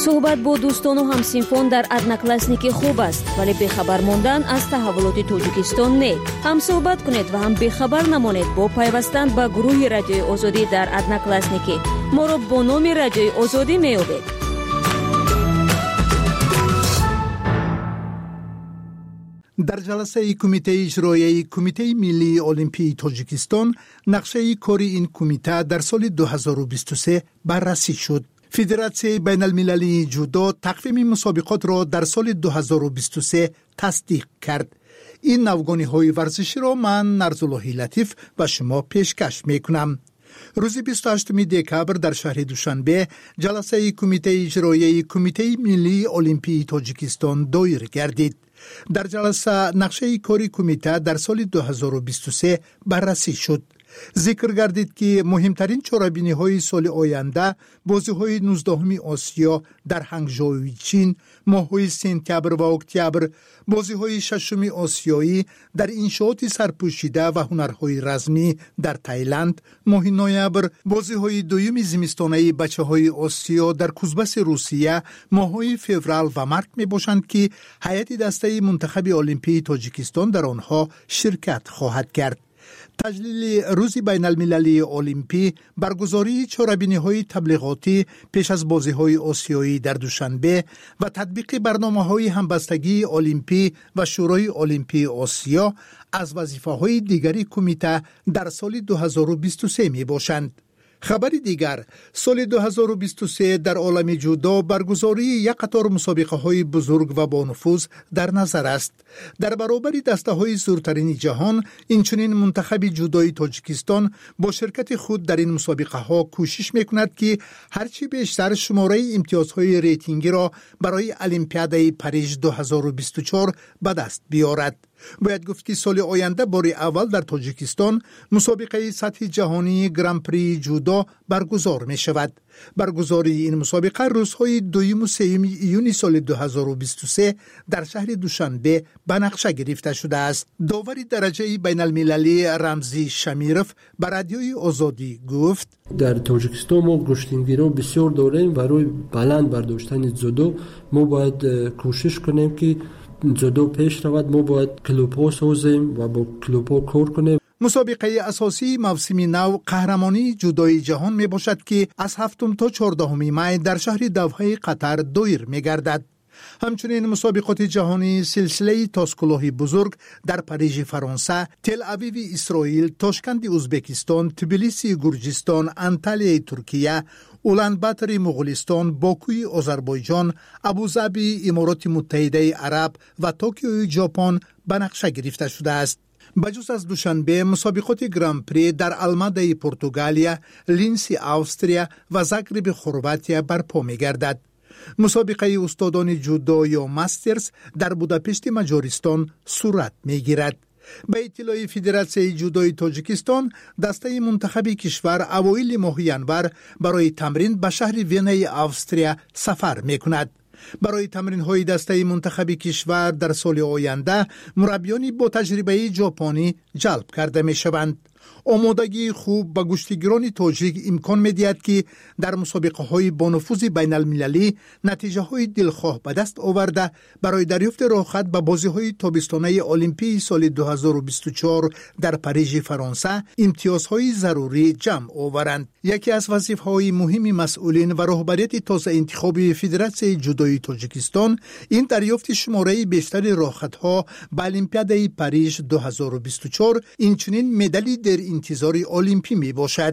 صحبت با دوستان و همسینفون در ادناکلاسنیک خوب است، ولی بخبر موندن از تحولات توجیکستان نه. هم صحبت کنید و هم بخبر نمانید با پیوستن به گروه رادیوی آزادی در ادناکلاسنیک. ما را با نام رادیوی آزادی میابید. در جلسه کمیته اجرایی کمیته ملی المپی تاجیکستان نقشه کاری این کمیته در سال دو هزار و بیست و سه بررسی شد. فدراسیون بین المللی جودو تقویم مسابقات را در سال دو هزار و بیست و سه تصدیق کرد. این نوگانی های ورزشی را من نرزاللهی لطیف و شما پیشکش می کنم. روز بیست و هشتم دکبر در شهر دوشنبه جلسه کمیته اجرایی کمیته ملی المپی تاجیکستان دایر گردید. در جلسه نقشه کاری کمیته در سال دو هزار و بیست و سه بررسی شد. ذکر گردید که مهمترین چاره‌بینی های سال آینده بازی های نوزدهم آسیا در هنگژو چین، ماه های سپتامبر و اکتبر، بازی های ششم آسیایی در انشاءات سرپوشیده و هنرهای رزمی در تایلند، ماه نوامبر بازی های دوم زمستانه بچه های آسیا در کوزبس روسیه، ماه های فوریه و مارس می باشند که هیئت دسته منتخب المپی تاجیکستان در آنها شرکت خواهد کرد. تجلیل روز بین المللی المپی، برگزاری چاره‌بینی‌های تبلیغاتی پیش از بازی‌های آسیایی در دوشنبه و تطبیق برنامه‌های همبستگی المپی و شورای المپی آسیا از وظیفه‌های دیگری کمیته در سال دو هزار و بیست و سه می‌باشند. خبر دیگر، سال دو هزار و بیست و سه در عالم جودو برگزاری یک قطار مسابقه های بزرگ و با نفوذ در نظر است. در برابر دسته های زورترین جهان، اینچنین منتخب جودوی تاجیکستان با شرکت خود در این مسابقه ها کوشش میکند که هرچی بیشتر شماره امتیازهای ریتینگی را برای المپیاد پاریس دو هزار و بیست و چهار به دست بیارد. باید گفت که سال آینده بار اول در تاجیکستان مسابقه سطح جهانی گران پری جودو برگزار می شود. برگزاری این مسابقه روزهای دوم و سوم ایون سال دو هزار و بیست و سه در شهر دوشنبه به نقشه گرفته شده است. داور درجه بین المللی رمزی شمیرف به رادیوی آزادی گفت: در تاجیکستان ما گشتنگیران بسیار داریم و روی بلند برداشتن جودو ما باید کوشش کنیم که جودو پیش رود. ما باید کلوپا سازیم و با کلوپا کار کنیم. مسابقه اساسی موسم نو قهرمانی جودوی جهان می باشد که از هفتم تا چهاردهم می در شهر دوحه قطر دایر می گردد. همچنین مسابقات جهانی سلسله تاسکلوه بزرگ در پاریژ فرانسه، تل اویو اسرائیل، تاشکند ازبکستان، تبلیسی گرجستان، انطالیه ترکیه، اولانباتر مغولستان، باکوی آذربایجان، ابوظبی امارات متحده عرب و توکیو ژاپن به نقشه گرفته شده است. بجز از دوشنبه مسابقات گران پری در الماده پرتغالیا، لینسی استریا و زاگرب خرواتیا برپا می‌گردد. مسابقه استادان جودو یا ماسترز در بوداپشت مجارستان صورت می‌گیرد. به اطلاع فدراسیون جودوی تاجیکستان، دسته منتخب کشور اوایل ماه ینور برای تمرین به شهر وینای استریا سفر می‌کند. برای تمرین های دسته منتخب کشور در سال آینده مربیانی با تجربه ژاپنی جلب کرده می شوند. آمادگی خوب به گشتیگران تاجیک امکان می دهد که در مسابقه های با نفوذ بین المللی نتیجه های دلخواه به دست آورده برای دریافت راحت به بازی های تابستانه المپی سال دو هزار و بیست و چهار در پاریژ فرانسه امتیازهای ضروری جمع آورند. یکی از وظیفه های مهم مسئولین و رهبریت تازه انتخابی فدراسیون جودوی تاجیکستان این دریافت شماره بیشتر راحت ها به المپیاد پاریس دو هزار و بیست و چهار اینچنین مدالی در انتظار المپی می باشد.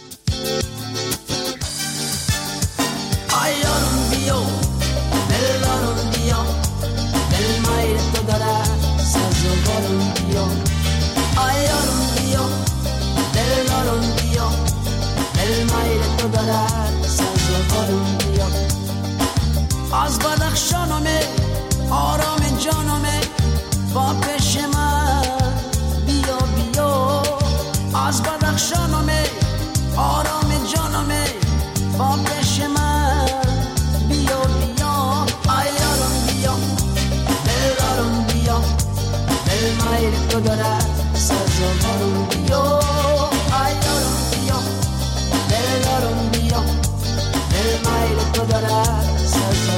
از بدخشانمه آرام جانمه با پیش من بیا بیا. از بدخشانمه آرام جانمه با پیش من بیا بیا. ایارم بیا دلارم بیا دل مایل تو دارد سازوارم بیا. ایارم بیا دلارم بیا دل مایل تو دارد سازوارم.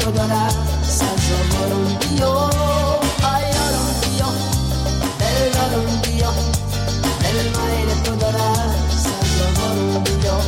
تو دارد سرزاورم بیا ایارم بیا دلدارم بیا دل میل تو دارد سرزاورم بیا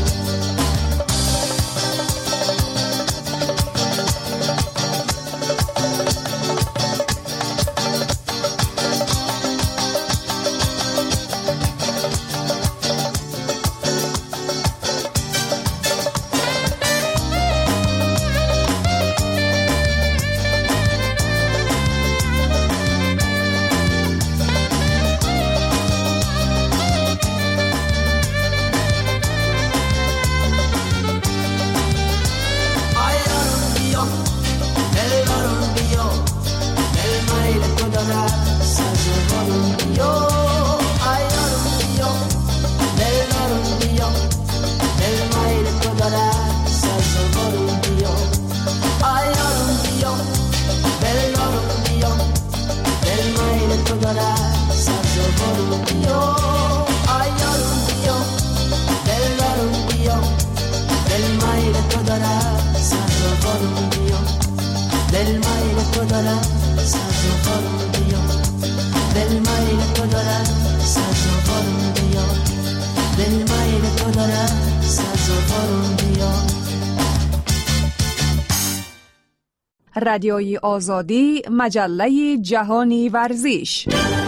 رادیوی آزادی، مجله جهانی ورزش.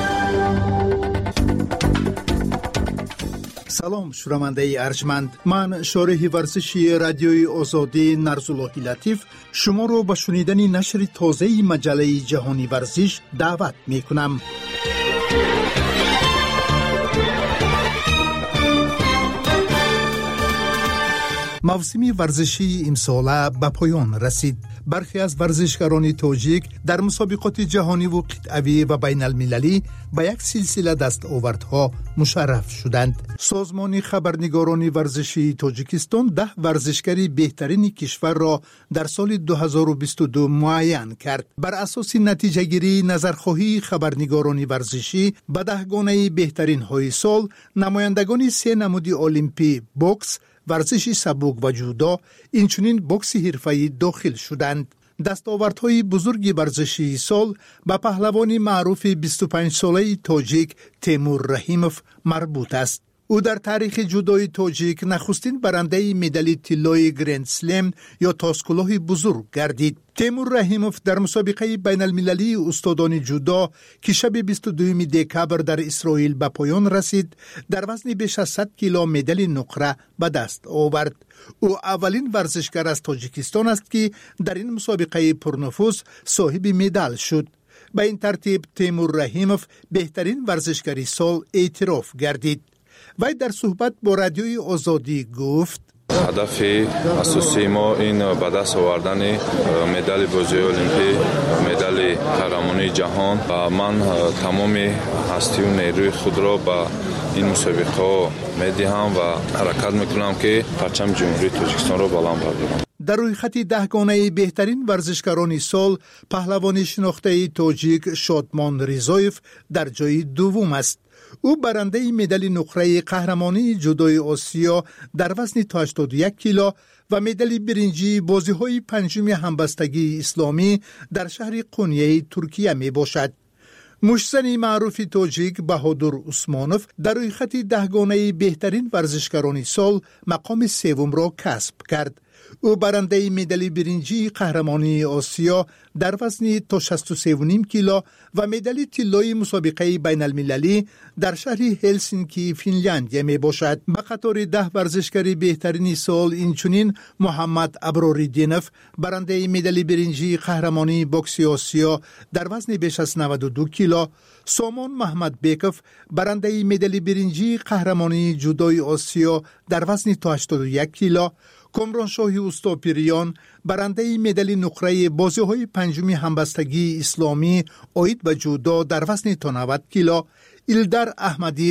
سلام شنونده ارجمند، من شارح ورزشی رادیوی آزادی نرزاللهی لطیف شما رو به شنیدن نشر تازه مجله جهانی ورزش دعوت می کنم. موسم ورزشی امساله به پایان رسید. برخی از ورزشکاران تاجیک در مسابقات جهانی و قطعی و بین المللی به یک سلسله دستاوردها مشرف شدند. سازمان خبرنگاران ورزشی تاجیکستان ده ورزشکاری بهترین کشور را در سال دو هزار و بیست و دو معین کرد. بر اساس نتیجه گیری نظرخواهی خبرنگاران ورزشی به دهگانه بهترین های سال نمایندگان سه نمود المپی بوکس، ورزش سبک و جودو، اینچنین بوکس حرفه‌ای داخل شدند. دستاوردهای بزرگ ورزشی سال به پهلوان معروف بیست و پنج ساله تاجیک تیمور رحیموف مربوط است. او در تاریخ جودوی تاجیک نخستین برنده مدال طلای گرند سلم یا تاسکلاه بزرگ گردید. تیمور رحیموف در مسابقه بین المللی استادان جودو که شب بیست و دوم دکبر در اسرائیل به پایان رسید، در وزن بیش از صد کیلو مدال نقره به دست آورد. او اولین ورزشکار از تاجیکستان است که در این مسابقه پرنفوذ صاحب مدال شد. به این ترتیب تیمور رحیموف بهترین ورزشکار سال اعتراف گردید. وی در صحبت با رادیوی آزادی گفت: هدف اساسی ما این به دست آوردن مدال بازی المپیک، مدال قهرمانی جهان و من تمام هستی و نیروی خود را به این مسابقه میدهم و حرکت میکنم که پرچم جمهوری تاجیکستان را بلند بردارم. در روی خط دهگانه بهترین ورزشکاران سال پهلوان شناخته تاجیک شادمان رضایف در جای دوم است. او برنده مدال نقره قهرمانی جودوی آسیا در وزن تا هشتاد و یک کیلو و مدال برنجی بازی‌های پنجم همبستگی اسلامی در شهر قونیه ترکیه می باشد. مشزن معروف تاجیک بهادر عثمانوف در روی خط دهگانه بهترین ورزشکاران سال مقام سوم را کسب کرد. او برنده مدال برنجی قهرمانی آسیا در وزن تا شصت و سه و نیم کیلو و مدال طلای مسابقه بین المللی در شهر هلسینکی فنلاندی می باشد. به قطار ده ورزشکار بهترین سال اینچنین محمد ابراریدینوف برنده مدال برنجی قهرمانی بوکس آسیا در وزن بیش از نود و دو کیلو، سامان محمد بیکوف برنده مدال برنجی قهرمانی جودوی آسیا در وزن تا هشتاد و یک کیلو، کامران شاهی اوستاپیریان برنده مدال نقره بازی‌های پنجم همبستگی اسلامی آید به جودو در وزن تا نود کیلو، ایلدر احمدیف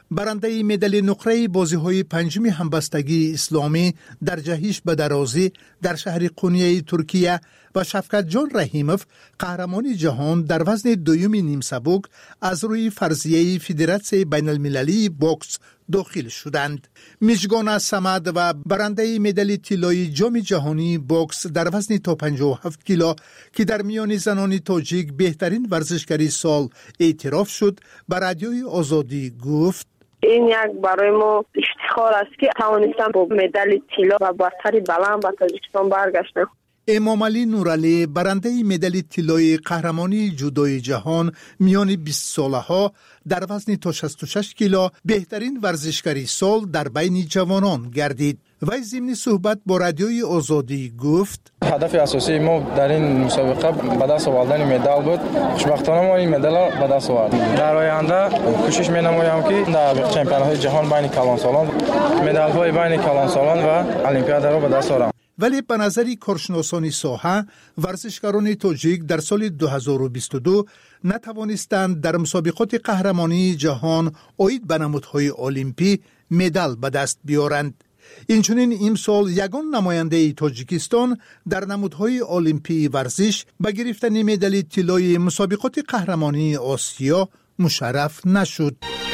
برنده مدال نقره بازی‌های پنجم همبستگی اسلامی در جهش به درازی در شهر قونیه ترکیه و شفقت جان رحیموف قهرمان جهان در وزن دوم نیم سبک از روی فرضیه فدراسیون بین المللی بوکس داخل شدند. میشگان سمد و برنده مدال طلایی جام جهانی بوکس در وزن تا پنجاه و هفت کیلو که در میان زنان تاجیک بهترین ورزشکاری سال اعتراف شد، به رادیوی آزادی گفت: این یک برای ما افتخار است که توانستم با مدال طلا و برتری بلند به تاجیکستان برگشتم. امام علی نورعلی برنده مدال طلای قهرمانی جودوی جهان میان بیست ساله ها در وزن تا شصت و شش کیلو بهترین ورزشکاری سال در بین جوانان گردید. وی ضمن صحبت با رادیوی آزادی گفت: هدف اساسی ما در این مسابقه به دست آوردن مدال بود. خوشبختانه ما این مدال به دست آوردیم. در آینده کوشش می‌نمایم که در چمپیونات جهان بین کلانسالان مدال‌های بین کلانسالان و المپیاد را به دست آورم. ولی به نظر کارشناسان ساحه، ورزشکاران تاجیک در سال دو هزار و بیست و دو نتوانستند در مسابقات قهرمانی جهان عاید به نمودهای المپی مدال به دست بیارند. اینچنین امسال یگان نماینده تاجیکستان در نمودهای المپی ورزش به گرفتن مدال طلای مسابقات قهرمانی آسیا مشرف نشد.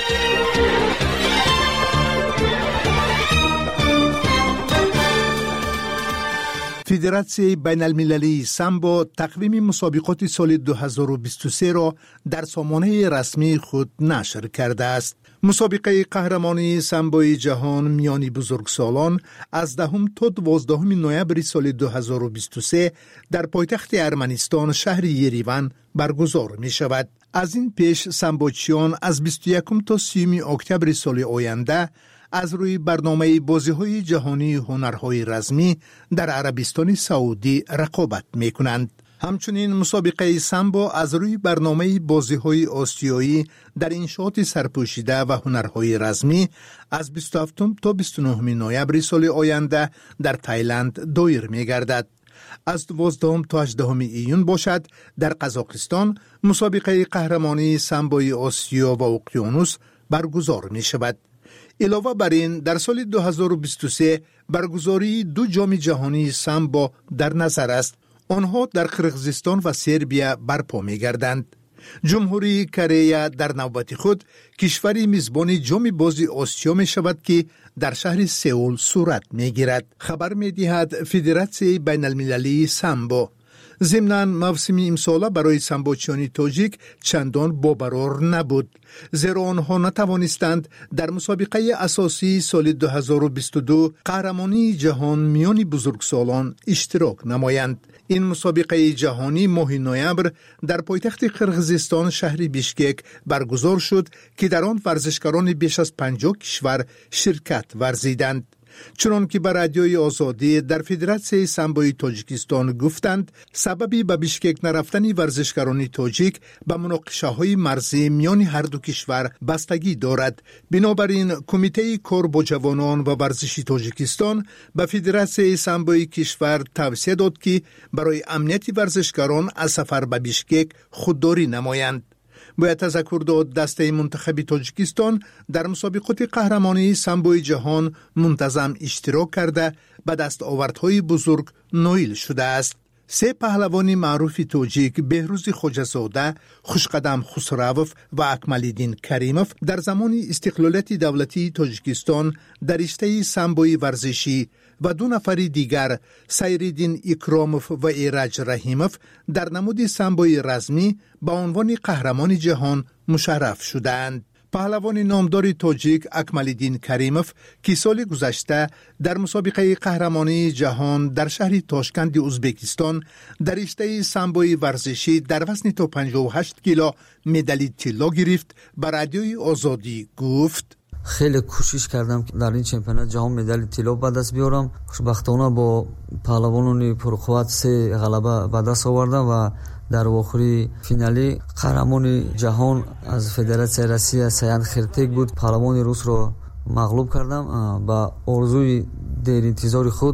فدراسیون بین المللی سامبو تقویم مسابقات سال دو هزار و بیست و سه را در سامانه رسمی خود نشر کرده است. مسابقه قهرمانی سامبوی جهان میان بزرگسالان از دهم تا دوازدهم نوامبر سال دو هزار و بیست و سه در پایتخت ارمنستان شهر یریون برگزار می شود. از این پیش سامبوچیان از بیست و یکم تا سیوم اکتبر سال آینده از روی برنامه بازی‌های جهانی هنرهای رزمی در عربستان سعودی رقابت می‌کنند. همچنین مسابقه سامبو از روی برنامه بازی‌های آسیایی در انشاءات سرپوشیده و هنرهای رزمی از بیست و هفتم تا بیست و نهم نوامبر سال آینده در تایلند دایر می‌گردد. از دوازدهم تا هجدهم ایون باشد در قزاقستان مسابقه قهرمانی سامبوی آسیا و اقیانوس برگزار می‌شود. علاوه بر این در سال دو هزار و بیست و سه برگزاری دو جام جهانی سامبو در نظر است. آنها در قرقیزستان و سربیا برپا می‌گردند. جمهوری کره در نوبت خود کشوری میزبان جام بازی آسیا می شود که در شهر سئول صورت می‌گیرد. خبر می‌دهد فدراسیون بین المللی سامبو. ضمناً موسم امساله برای سامبوچیان تاجیک چندان باورار نبود، زیرا آنها نتوانستند در مسابقه اساسی سال دو هزار و بیست و دو قهرمانی جهان میان بزرگسالان اشتراک نمایند. این مسابقه جهانی ماه نوامبر در پایتخت قرقیزستان شهر بیشکک برگزار شد که در آن ورزشکاران بیش از پنجاه کشور شرکت ورزیدند. چنان که به رادیوی آزادی در فدراسیون سامبوی تاجیکستان گفتند، سببی به بیشکک نرفتن ورزشکاران تاجیک به مناقشه های مرزی میان هر دو کشور بستگی دارد. بنابراین کمیته کار با جوانان و ورزشی تاجیکستان به فدراسیون سامبوی کشور توصیه داد که برای امنیت ورزشکاران از سفر به بیشکک خودداری نمایند. باید تذکر داد دسته منتخب تاجیکستان در مسابقات قهرمانی سامبوی جهان منتظم اشتراک کرده به دستاوردهای بزرگ نائل شده است. سه پهلوان معروف تاجیک بهروز خواجه‌زاده، خوشقدم خسروف و اکمالدین کریموف در زمان استقلالیت دولتی تاجیکستان در رشته سامبوی ورزشی و دو نفر دیگر سیریدین اکراموف و ایرج رحیموف در نمود سامبوی رزمی با عنوان قهرمان جهان مشرف شدند. پهلوان نامدار تاجیک اکمالدین کریموف که سال گذشته در مسابقه قهرمانی جهان در شهر تاشکند ازبکستان در رشته سامبوی ورزشی در وزن تا پنجاه و هشت کیلو مدال طلا گرفت، به رادیوی آزادی گفت: خیلی کوشش کردم که در این چمپیونات جهان مدال طلا به دست بیارم. خوشبختانه با پهلوانان پرقوت سه غلبه به دست آوردم و در آخری فینالی قهرمان جهان از فدراسیون روسیه سیان خرتک بود. پهلوان روس را مغلوب کردم. با آرزوی دیر انتظار خود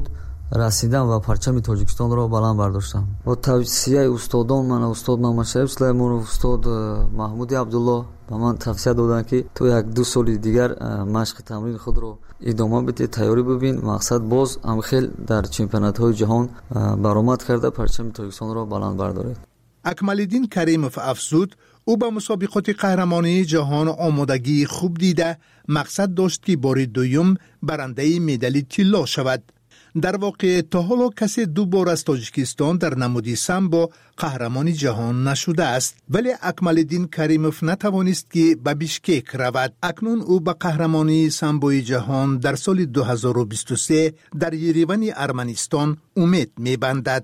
расидан ва парчами тоҷикистонро баланд бардоштам. бо тавсияи устодон ман устод Мамадшарип Сулаймонов, устод Маҳмуди Абдулло ба ман тавсия доданд ки ту як ду соли дигар машқи тамрини худро идома бидӣ, тайёрӣ бубин. мақсад боз амхел дар чемпионатҳои ҷаҳон баромад карда парчами тоҷикистонро баланд бардоред. акмалиддин каримов афзуд ӯ ба мусобиқоти қаҳрамонии ҷаҳон омодагии хуб дида мақсад дошт ки бори дуюм барандаи медали тилло шавад. дар воқеъ то ҳоло касе ду бор аз тоҷикистон дар намуди самбо қаҳрамони ҷаҳон нашудааст, вале акмалиддин каримов натавонист ки ба бишкек равад. акнун ӯ ба қаҳрамонии самбои ҷаҳон дар соли ду ҳазору бисту се дар еревани арманистон умед мебандад.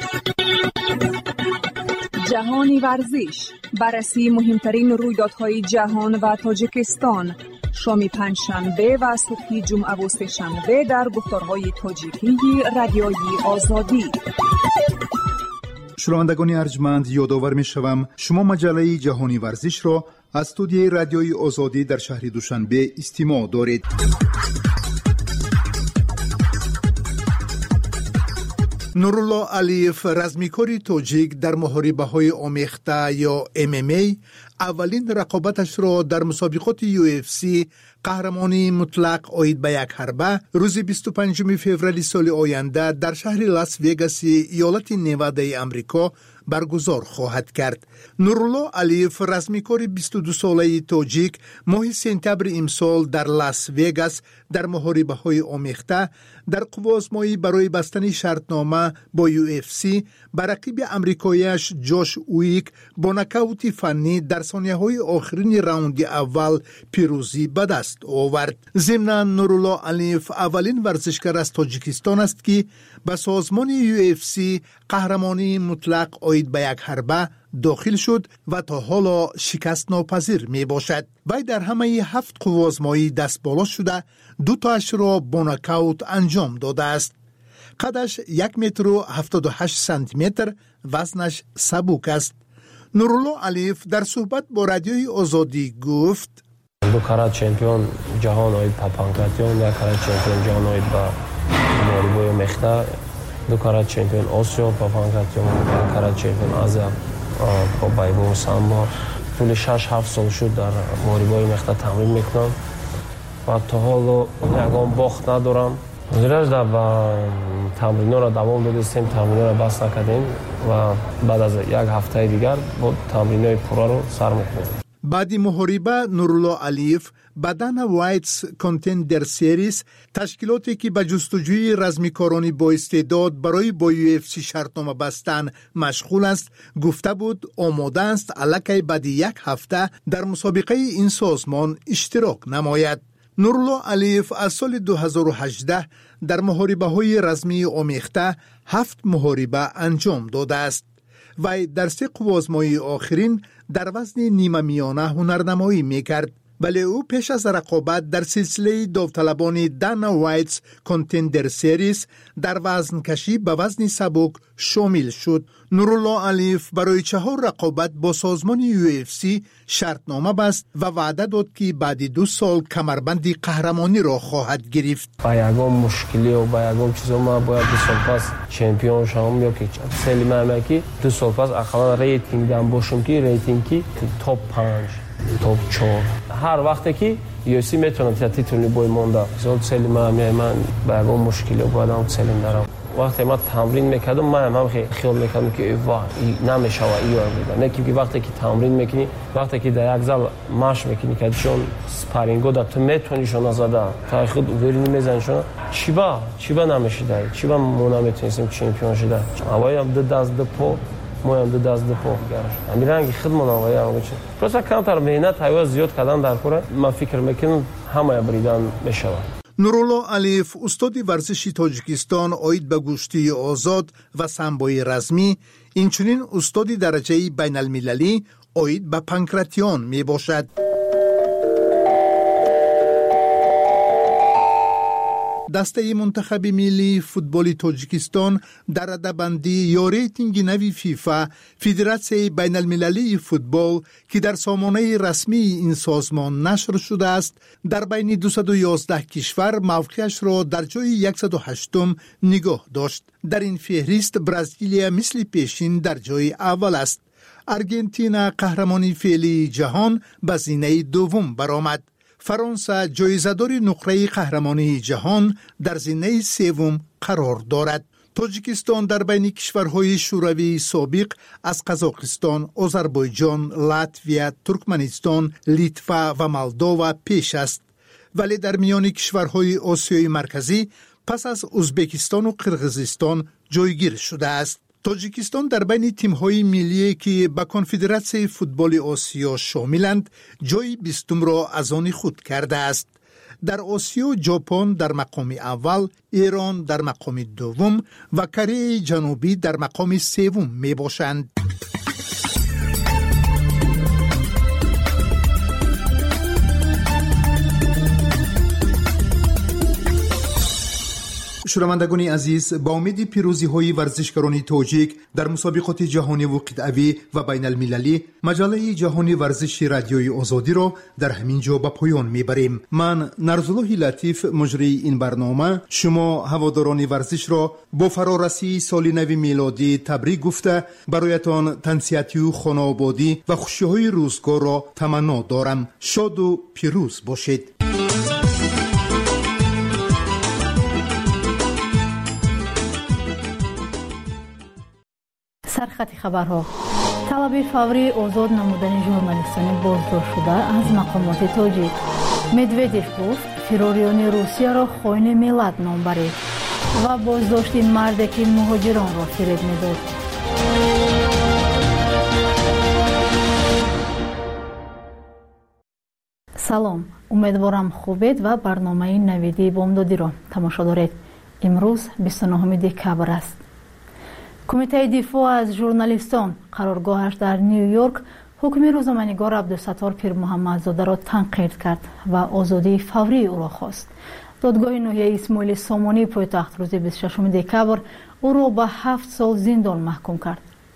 جهانی ورزش، بررسی مهمترین رویدادهای جهان و تاجیکستان، شام پنجشنبه و صبح جمعه و سه‌شنبه در گفتارهای تاجیکی رادیوی آزادی. شنوندگان ارجمند، یادآور می‌شوم شما مجله جهانی ورزش را از استودیوی رادیوی آزادی در شهر دوشنبه استماع دارید. نورالله علیف، رزمیکاری توجیک در محاربه‌های آمیخته یا ام ام ای، اولین رقابتش را در مسابقات یو اف سی قهرمانی مطلق آید به یک حربه روز بیست و پنجم فوریه سال آینده در شهر لاس وگاس ایالت نوادای آمریکا برگزار خواهد کرد. نورالله علیف، رزمیکار بیست و دو ساله تاجیک، ماه سپتامبر امسال در لاس وگاس در محاربه‌های آمیخته در قوازمایی برای بستن شرطنامه با یو اف سی بر رقیب آمریکاییش جوش اویک با نکاوت فنی در ثانیه‌های آخرین راوند اول پیروزی به دست آورد. ضمناً نورالله علیف اولین ورزشکار از تاجیکستان است که به سازمان یو اف سی قهرمانی مطلق آید به یک حربه داخل شد و تا حالا شکست ناپذیر می باشد. وی در همه هفت قوازمایی دست بالا شده دو تاش را با نکاوت انجام داده است. قدش یک متر و هفتاد و هشت سانتی متر، وزنش سبک است. نورالله علیف در صحبت با رادیوی آزادی گفت: دو کرات چمپیون جهان آید با پانکراتیون، یک کرات چمپیون جهان آید با محاربه‌های مخته، دو کرات چمپیون آسیا با پانکراتیون، یک کرات چمپیون آسیا با بایبو سامبا. طول شش هفت سال شد در محاربه‌های مخته تمرین میکنم و تا حالا یگان باخت ندارم. زیراش در تمرین را دوام دادیم، تمرین را بس نکردیم و بعد از یک هفته دیگر با تمرین پورا رو سر میکنیم. بعد محاربه نورالله علیف به دانا وایتس کانتندر سریز، تشکیلاتی که به جستجوی رزمیکارانی با استعداد برای با یو اف سی شرطنامه بستن مشغول است، گفته بود آماده است الکی بعد یک هفته در مسابقه این سازمان اشتراک نماید. نورالله علیف از سال دو هزار و هجده در محاربه‌های رزمی آمیخته هفت محاربه انجام داده است و در سه قوازمایی آخرین در وزن نیمه میانه هنرنمایی میکرد. ولی او پیش از رقابت در سلسله داوطلبان دانا وایتس کانتندر سریز در وزن کشی به وزن سبک شامل شد. نورالله علیف برای چهار رقابت با سازمان یو اف سی شرطنامه بست و وعده داد که بعد دو سال کمربند قهرمانی را خواهد گرفت. با یگان مشکلی و با یگان چیزا ما باید دو سال پس چمپیون شوم یا که سلیم امکی دو سال پس اقلا ریتینگ دام باشم که ریتینگی توپ پنج توپ چهار هر وقتی که یو اف سی میتونم تا تیتونی بای مونده زود سلیم امی من با یگان مشکلی و بایدم سلیم دارم. وقتی ما تمرین میکردم من هم خیلی خیال میکردم که واه نمیشه و ایو میگم، نه که وقتی که تمرین میکنی وقتی که در یک زال ماش میکنی که چون سپارینگو داد تو میتونی شون زده تا خود ورینی میزنی شون چی با چی با نمیشه دای چی با ما نمیتونیم چمپیون شده اوای هم دو دست دو پو ما هم دو دست دو پو گرش امیرانگی خدمت اوای هم چه پس کمتر مهنت هوا زیاد کردن در کوره ما فکر میکنم همه بریدن میشه. نورالله علیف استاد ورزشی تاجیکستان آید به گشتی آزاد و سامبوی رزمی، اینچنین استاد درجه بین المللی آید به پانکراتیون می باشد. دسته منتخب ملی فوتبال تاجیکستان در رده‌بندی یا ریتینگ نوی فیفا فدراسیون بین المللی فوتبال که در سامانه رسمی این سازمان نشر شده است در بین دویست و یازده کشور موقعش را در جای صد و هشتم نگاه داشت. در این فهرست برزیلیا مثل پیشین در جای اول است. ارژانتین قهرمانی فعلی جهان به زینه دوم برآمد. فرانسه جایزه‌دار نقره قهرمانی جهان در زینه سوم قرار دارد. تاجیکستان در بین کشورهای شوروی سابق از قزاقستان، آذربایجان، لاتویا، ترکمنستان، لیتوا و مولداوا پیش است. ولی در میان کشورهای آسیای مرکزی پس از ازبکستان و قرقیزستان جایگیر شده است. تاجیکستان در بین تیم‌های ملی که به کنفدراسیون فوتبال آسیا شاملند جای بیستم را از آن خود کرده است. در آسیا ژاپن در مقام اول، ایران در مقام دوم و کره جنوبی در مقام سوم می باشند. شنوندگان عزیز، با امید پیروزی های ورزشکاران تاجیک در مسابقات جهانی و قطعی و بین المللی، مجله جهانی ورزش رادیوی آزادی را در همین جا به پایان میبریم. من نرزالله لطیف مجری این برنامه شما هواداران ورزش را با فرارسی سال نو میلادی تبریک گفته برایتان تنصیحاتی و خانه‌آبادی و خوشی‌های روزگار را تمنا دارم. شاد و پیروز باشید. سرخط خبرها. طلب فوری آزاد نمودن ژورنالیستان بازداشت شده از مقامات تاجیک. مدودیف گفت فراریان روسیه را خائن ملت نام برید و بازداشت مردی که مهاجران را فریب میداد. سلام، امیدوارم خوبید و برنامه نویدی بامدادی را تماشا دارید. امروز بیست و نهم دکبر است. کمیته دفاع از ژورنالیستان قرارگاهش در نیویورک حکم روزنامه‌نگار عبدالستار پیر محمدزاده را تنقیح کرد و آزادی فوری او را خواست. دادگاه ناحیه اسماعیل سامانی پایتخت روز بیست و ششم دکبر او را به هفت سال زندان محکوم کرد.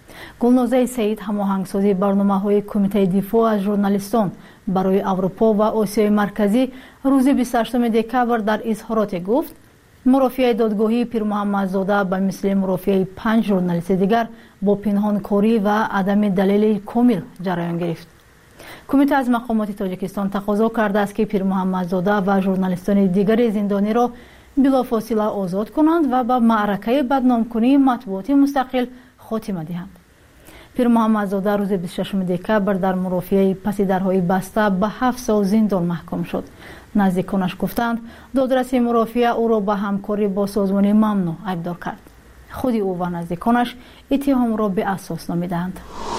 گلنازه سعید هماهنگسازی برنامه‌های کمیته دفاع از ژورنالیستان برای اروپا و آسیای مرکزی روز بیست و هشتم دکبر در اظهارات گفت مرافعه دادگاهی پیر محمدزاده به مثل مرافعه پنج ژورنالیست دیگر با پنهانکاری و عدم دلیل کامل جریان گرفت. کمیته از مقامات تاجیکستان تقاضا کرده است که پیر محمدزاده و ژورنالیستان دیگر زندانی را بلافاصله آزاد کنند و به معرکه بدنامکنی مطبوعات مستقل خاتمه دهند. پیر محمدزاده روز بیست و ششم دکبر در مرافعه پس درهای بسته به هفت سال زندان محکوم شد. نزدیکانش گفتند دادرسی مرافعه او را به همکاری با سازمان ممنوع ایبدار کرد. خود او و نزدیکانش اتهام را به اساس نامیدند.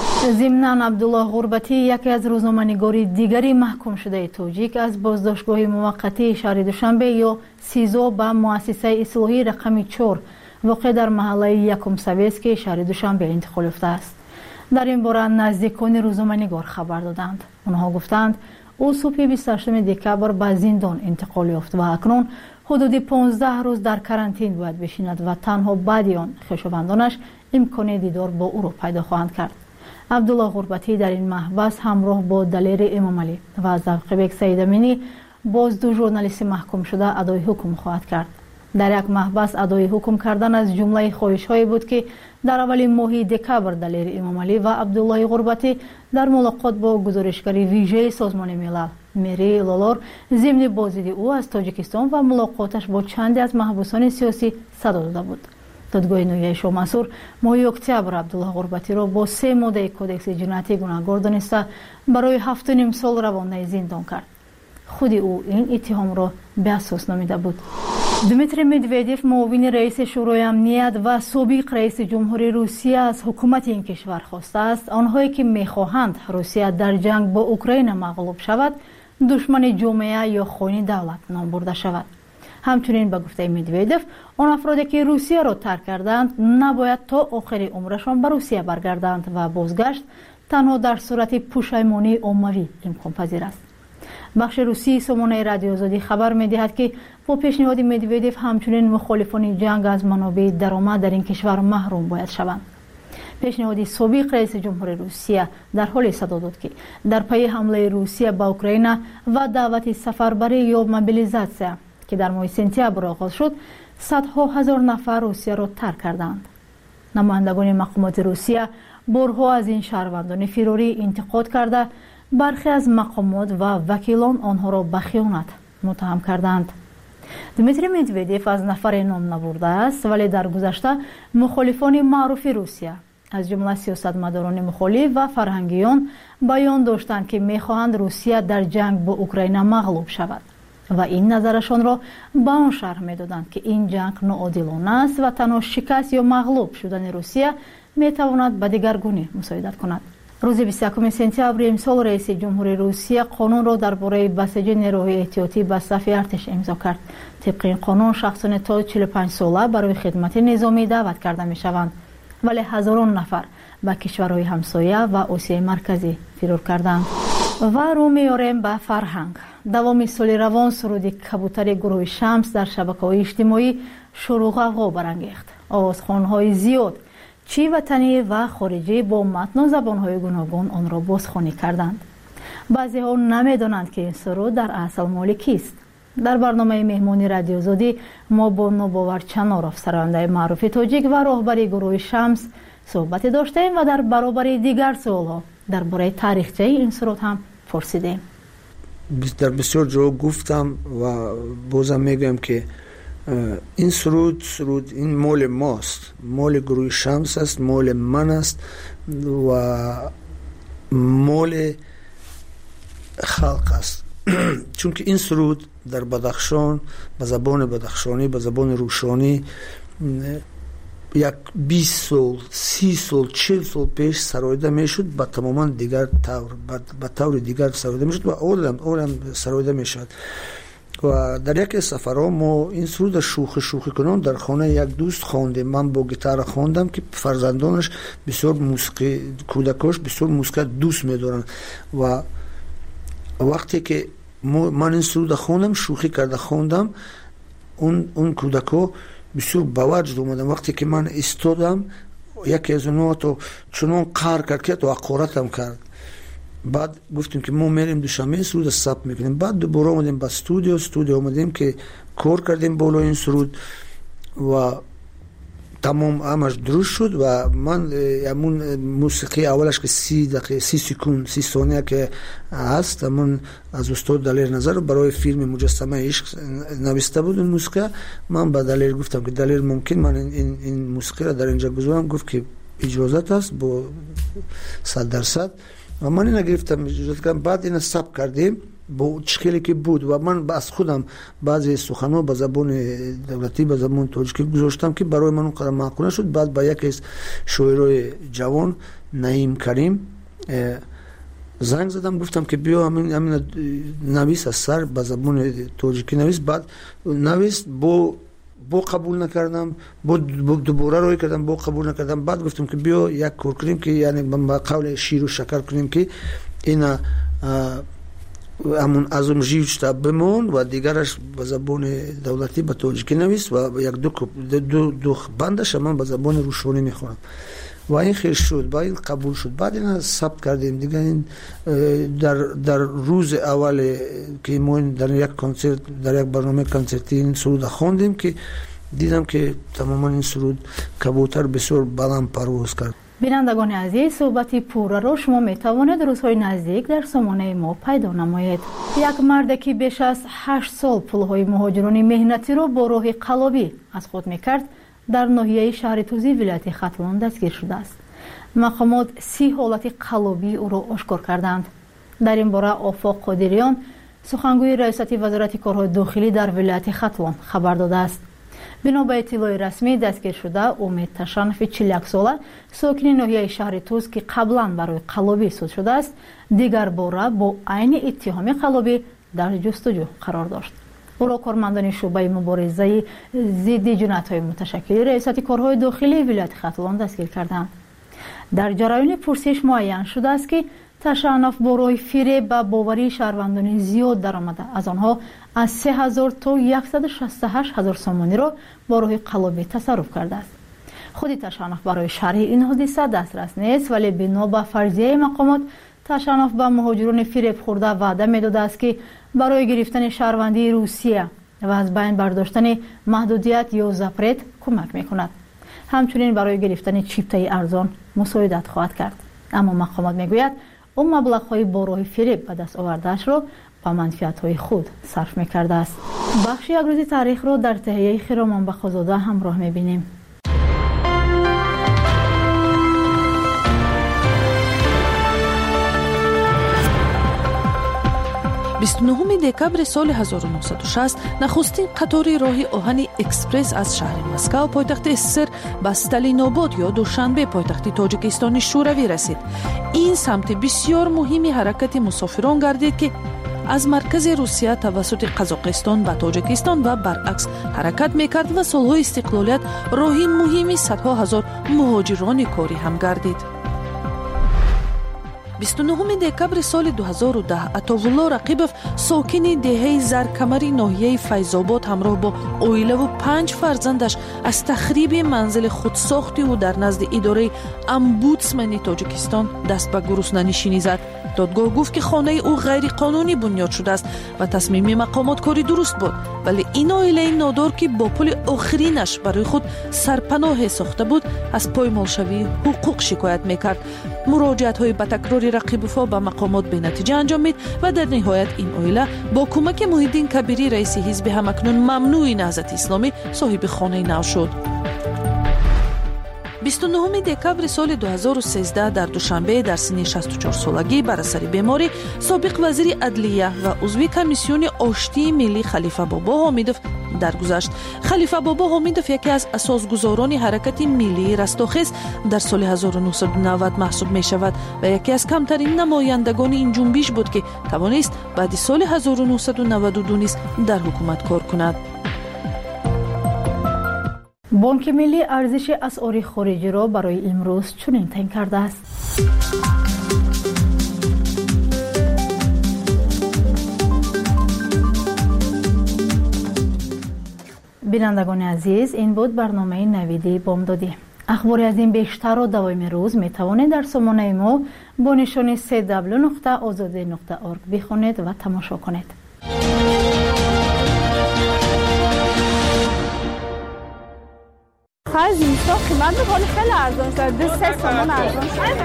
ضمناً عبدالله غربتی یکی از روزنامه‌نگاری دیگری محکوم شده تاجیک از بازداشتگاه موقتی شهر دوشنبه یا سیزو به مؤسسه اصلاحی رقم چهار واقع در محله یکم سویسک شهر دوشنبه انتقال یافته است. در این باره نزدیکان روزنامه‌نگار خبر دادند. آنها گفتند او صبح بیست و هشتم دکبر به زندان انتقال یافت و اکنون حدود پانزده روز در کرانتین باید بشیند و تنها بعد آن خویشاوندانش امکان دیدار با او را پیدا خواهند کرد. عبدالله غربتی در این محبس همراه با دلیر امام علی و زوقبک سید امینی باز دو ژورنالیست محکوم شده ادای حکم خواهد کرد. در یک محبس ادای حکم کردن از جمله خواهش‌هایی بود که در اول ماه دکبر دلیر امام علی و عبدالله غربتی در ملاقات با گزارشگری ویژه سازمان ملل میری لالار ضمن بازدید او از تاجیکستان و ملاقاتش با چندی از محبوسان سیاسی صدا داده بود. دادگاه ناحیه شاه منصور ماه اکتبر عبدالله غربتی را با سه ماده کدکس جنایتی گناهکار دانسته برای هفت و نیم سال روانه زندان کرد. خود او این اتهام را به اساس نامیده بود. دمیتری مدودیف معاون رئیس شورای امنیت و سابق رئیس جمهوری روسیه از حکومت این کشور خواسته است آنهایی که می‌خواهند روسیه در جنگ با اوکراین مغلوب شود دشمن جامعه یا خائن دولت نام برده شود. همچنین به گفته مدودیف آن افرادی که روسیه را ترک کردند نباید تا آخر عمرشان به روسیه برگردند و بازگشت تنها در صورت پشیمانی عمومی امکان پذیر است. بخش روسی سامانه رادیو آزادی خبر می‌دهد که با پیشنهاد مدودیف همچنین مخالفان جنگ از منابع درآمد در این کشور محروم باید شوند. پیشنهاد سابق رئیس جمهور روسیه در حال صدا داد که در پی حمله روسیه به اوکراین و دعوت سفربری یا موبیلیزاسیا که در ماه سپتامبر آغاز شد، صدها هزار نفر روسیه را ترک کردند. نمایندگان مقامات روسیه برها از این شهروندان فراری انتقاد کرده برخی از مقامات و وکیلان آنها را به خیانت متهم کردند. دمیتری مدودیف از نفر نام نبرده است، ولی در گذشته مخالفان معروف روسیه از جمله سیاستمداران مخالف و فرهنگیان بیان داشتند که می‌خواهند روسیه در جنگ با اوکراین مغلوب شود و این نظرشان را به آن شرح می‌دادند که این جنگ ناعادلانه است و تنها شکست یا مغلوب شدن روسیه می‌تواند به دیگرگونی مساعدت کند. روز بیست و یکم سپتامبر امسال رئیس جمهور روسیه قانون را درباره بسیج نیروهای احتیاطی به صف ارتش امضا کرد. طبق این قانون شخصان تا چهل و پنج ساله برای خدمت نظامی دعوت کرده می‌شوند، ولی هزاران نفر به کشورهای همسایه و آسیای مرکزی فرار کردند. و رو میاریم به فرهنگ. دوام سال روان سرود کبوتر گروه شمس در شبکه‌های اجتماعی شور و غوغا برانگیخت. آوازخوان‌های زیاد چی وطنی و خارجی با متن و زبان‌های گوناگون آن را بازخوانی کردند. بعضی‌ها نمی‌دانند که این سرود در اصل مال کیست. در برنامه مهمانی رادیو آزادی ما با نوباور چناروف، سرانده معروف تاجیک و راهبر گروه شمس صحبت داشتیم و در برابر دیگر سوال‌ها درباره تاریخچه این سرود هم پرسیدیم. در بسیار جا گفتم و بازم میگم که این سرود سرود این مال ماست، مال گروه شمس است، مال من است و مال خلق است. چون که این سرود در بدخشان به زبان بدخشانی، به زبان روشانی یک بیست سال، سی سال، چهل سال پیش سرایده میشد، با تماما دیگر طور با طور دیگر سرایده میشد و اولم اولم سرایده میشد. و در یک سفرها ما این سرود شوخی شوخی کنان در خانه یک دوست خواندیم. من با گیتار خواندم که فرزندانش بسیار موسیقی، کودکاش بسیار موسیقی دوست میدارن و وقتی که من این سرود خواندم، شوخی کرده خواندم، اون اون کودکا بسیار باوجد اومدن. وقتی که من استادم یکی از اونها تو چنان قهر کرد که تو حقارتم کرد. بعد گفتیم که ما میریم دوشنبه سرود ثبت میکنیم. بعد دوباره اومدیم با استودیو استودیو اومدیم که کار کردیم بالا این سرود و تمام همش درست شد و من همون موسیقی اولش که سی دقیقه سی سکون سی ثانیه که هست، من از استاد دلیر نظر برای فیلم مجسمه عشق نوشته بود این موسیقی. من به دلیر گفتم که دلیر ممکن من این این موسیقی را در اینجا گذارم؟ گفت که اجازت است با صد درصد و من این گرفتم اجازت کردم. بعد این ثبت کردیم با چکلی که بود و من از خودم بعضی سخن‌ها به زبان دولتی به زبان تاجیکی گذاشتم که برای من اونقدر معقول شد. بعد با یکی از شاعرای جوان نعیم کریم زنگ زدم، گفتم که بیا همین همین نویس از سر به زبان تاجیکی نویس. بعد نویس با با قبول نکردم، با دوباره روی کردم، با قبول نکردم. بعد گفتم که بیا یک کار کنیم که یعنی با قول شیر و شکر کنیم که اینا همون ازم جیوشتا بمون و دیگرش به زبان دولتی به تاجیکی نویس و یک دو دو دو بندش من به زبان روشانی میخونم و این خیر شد. با این قبول شد. بعد این ثبت کردیم دیگه. این در در روز اول که ما در یک کنسرت در یک برنامه کنسرتی این سرود خواندیم که دیدم که تماما این سرود کبوتر بسیار بلند پرواز کرد. بینندگان عزیز، صحبتی پورا را شما می توانید روزهای نزدیک در سامانه ما پیدا نمایید. یک مرد که بیش از هشت سال پولهای مهاجران مهنتی را با راه قلابی از خود میکرد در ناحیه شهر توزی ولایت ختلان دستگیر شده است. مقامات سی حالت قلابی او را آشکار کردند. در این باره آفاق قادریان، سخنگوی ریاست وزارت کارهای داخلی در ولایت ختلان خبر داده است. بنا به اطلاع رسمی دستگیر شده امید تشنف چهل و یک ساله ساکن ناحیه شهر توز که قبلا برای قلابی صادر شده است، دیگر باره با عین اتهام قلابی در جستجو قرار داشت. او را کارمندان شعبه مبارزه ضد جنایت‌های متشکل ریاست کارهای داخلی ولایت ختلان دستگیر کردند. در جریان پرسش معین شده است که تشنف برای فریب و باوری شهروندان زیاد درآمده. از آنها از سه هزار تا صد و شصت و هشت هزار سامانی را با راه قلابی تصرف کرده است. خودی تشنف برای شرح این حادثه دسترس نیست، ولی بنا به فرضیه مقامات تشنف به مهاجران فریب خورده وعده میداده است که برای گرفتن شهروندی روسیه و از بین برداشتن محدودیت یا زپرت کمک میکند. همچنین برای گرفتن چیپتای ارزان مساعدت خواهد کرد. اما مقامات میگوید اون مبلغ‌های با راه فریب به دست آورده‌اش را به منفعت‌های خود صرف می‌کرده است. بخش یک روز تاریخ را در تهیه خرامان بخازاده همراه می‌بینیم. بیست و نهم دکبر سال هزار و نهصد و شصت نخستین قطار راه آهن اکسپرس از شهر مسکو پایتخت اسسر به استالینوباد یا دوشنبه پایتخت تاجیکستان شوروی رسید. این سمت بسیار مهمی حرکت مسافران گردید که از مرکز روسیه توسط قزاقستان به تاجیکستان و برعکس حرکت میکرد و سالهای استقلالیت راهی مهمی صدها هزار مهاجران کاری هم گردید. بیست و نهم دکبر سال دو هزار و ده عطاالله رقیبов ساکن دهه زرکمری ناحیه فیض‌آباد همراه با اویله و پنج فرزندش از تخریب منزل خودساختی او در نزد اداره امبودسمن تاجیکستان دست به گروسنه‌نشینی زد. دادگاه گفت که خانه او غیر قانونی بنیاد شده است و تصمیم مقامات کاری درست بود، ولی این عائله نادار که با پول آخرینش برای خود سرپناه ساخته بود از پایمالشوی حقوق شکایت میکرد. مراجعت های به تکرار رقیب‌ها به مقامات به نتیجه انجام مید و در نهایت این عائله با کمک محیدین کبیری رئیس حزب همکنون ممنوع نهضت اسلامی صاحب خانه نو شد. بیست و نهم دکبر سال دو هزار و سیزده در دوشنبه در سن شصت و چهار سالگی بر اثر بیماری سابق وزیر عدلیه و عضو کمیسیون آشتی ملی خلیفه بابا حامدوف درگذشت. خلیفه بابا حامدوف یکی از اساسگزاران حرکت ملی رستاخیز در سال هزار و نهصد و نود محسوب می شود و یکی از کمترین نمایندگان این جنبش بود که توانست بعد سال هزار و نهصد و نود و دو نیز در حکومت کار کند. بانک ملی ارزش اسعار خارجی را برای امروز چنین تعیین کرده است. بینندگان عزیز، این بود برنامه نویدی بامدادی. اخباری از این بیشتر را دوام روز می توانید در سامانه ما با نشان سی دبلیو نقطه آزادی نقطه اورگ بخوانید و تماشا کنید. خرج اینستا قیمت بخوری خیلی ارزان شد. دو سه سامان ارزان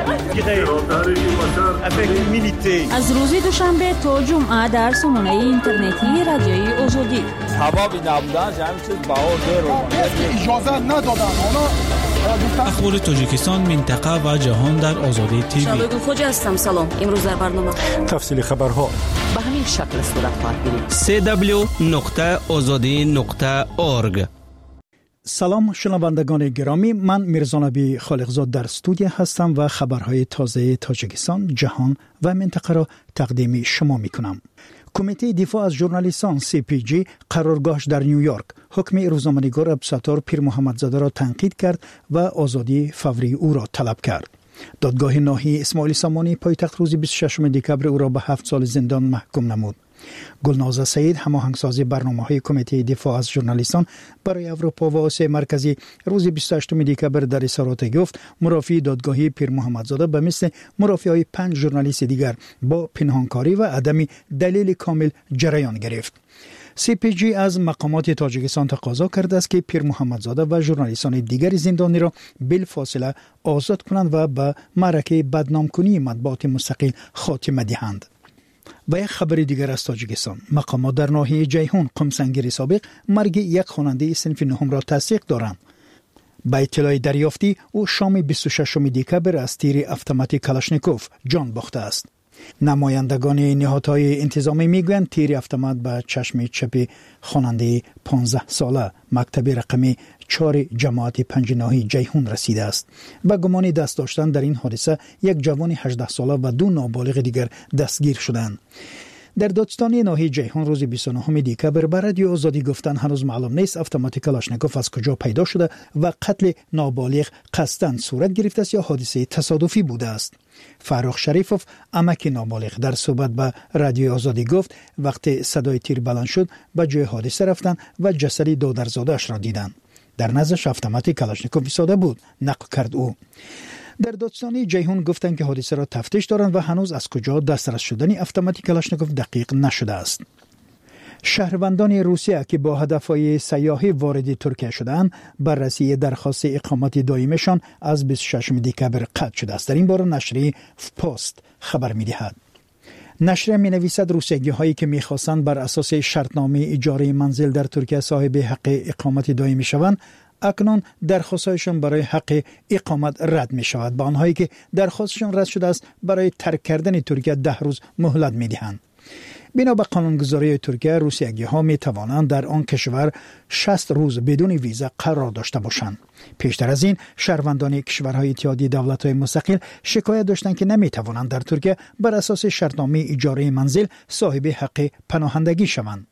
شد. از روز دوشنبه تا جمعه در سامانه اینترنتی رادیوی آزادی. حبابی نبودن جمعی چیز بهار دیر اجازه ندادن. اخبار تاجیکستان، منطقه و جهان در آزادی تیوی. شبگل خوجه هستم. سلام. امروز در برنامه تفصیل خبرها به همین شکل صورت خواهد گیرید. سی دبلیو نقطه آزادی نقطه اورگ. سلام شنوندگان گرامی، من میرزانبی خالقزاد در استودیو هستم و خبرهای تازه تاجیکستان، جهان و منطقه را تقدیم شما می کنم. کمیته دفاع از ژورنالیستان سی پی جی قرارگاهش در نیویورک حکم روزنامه‌نگار عبدالستار پیر محمدزاده را تنقید کرد و آزادی فوری او را طلب کرد. دادگاه ناحیه اسماعیل سامانی پایتخت روز بیست و ششم دکبر او را به هفت سال زندان محکوم نمود. گلناز سعید، هماهنگساز برنامه‌های کمیته دفاع از ژورنالیستان برای اروپا و آسیای مرکزی، روز بیست و هشتم دکبر در اظهارات گفت مرافعی دادگاهی پیر محمدزاده به مثل مرافعای پنج ژورنالیست دیگر با پنهانکاری و عدم دلیل کامل جریان گرفت. سی پی جی از مقامات تاجیکستان تقاضا کرده است که پیر محمدزاده و ژورنالیستان دیگر زندانی را بالفاصله آزاد کنند و به معرکه بدنامکنی مطبوعات مستقل خاتمه دهند. و یک خبر دیگر از تاجیکستان، مقامات در ناحیه جیهون قمسنگری سابق مرگ یک خواننده صنف نهم را تصدیق دارند. با اطلاع دریافتی او شام بیست و ششم دکبر از تیر اتومات کلاشنیکوف جان باخته است. نمایندگان نهادهای انتظامی میگویند تیر اتومات به چشم چپ خواننده پانزده ساله مکتب رقمی چهار جماعت پنج ناحیه جیهون رسیده است. به گمان دست داشتن در این حادثه یک جوان هجده ساله و دو نابالغ دیگر دستگیر شدند. در دادستانی ناحیه جیهون روز بیست و نهم دکبر بر رادیو آزادی گفتن هنوز معلوم نیست اتومات کلاشنکوف از کجا پیدا شده و قتل نابالغ قصداً صورت گرفته است یا حادثه تصادفی بوده است. فرخ شریفوف عمک نابالغ در صحبت با رادیو آزادی گفت وقتی صدای تیر بلند شد به جای حادثه رفتن و جسد دادرزاده‌اش را دیدند. در نظرش اتومات کلاشنکوف ساده بود، نقل کرد او. در دادستانی جیهون گفتند که حادثه را تفتیش دارند و هنوز از کجا دسترس شدن اتومات کلاشنکوف دقیق نشده است. شهروندان روسیه که با هدفهای سیاحی وارد ترکیه شدند بررسی درخواست اقامت دائمیشان از بیست و ششم دکبر قطع شده است. در این باره نشریه پست خبر می‌دهد. نشریه می‌نویسد روسیه‌گی هایی که می‌خواستند بر اساس شرطنامه اجاره منزل در ترکیه صاحب حق اقامت دائمی شوند اکنون درخواستشان برای حق اقامت رد می شود. با آنهایی که درخواستشان رد شده است برای ترک کردن ترکیه ده روز مهلت می دهند. بنا به قانونگذاری ترکیه روسیه‌گی ها می توانند در آن کشور شصت روز بدون ویزا قرار داشته باشند. پیشتر از این شهروندان کشورهای اتحادیه دولت‌های مستقل شکایت داشتند که نمی توانند در ترکیه بر اساس شرطنامه اجاره منزل صاحب حق پناهندگی شوند.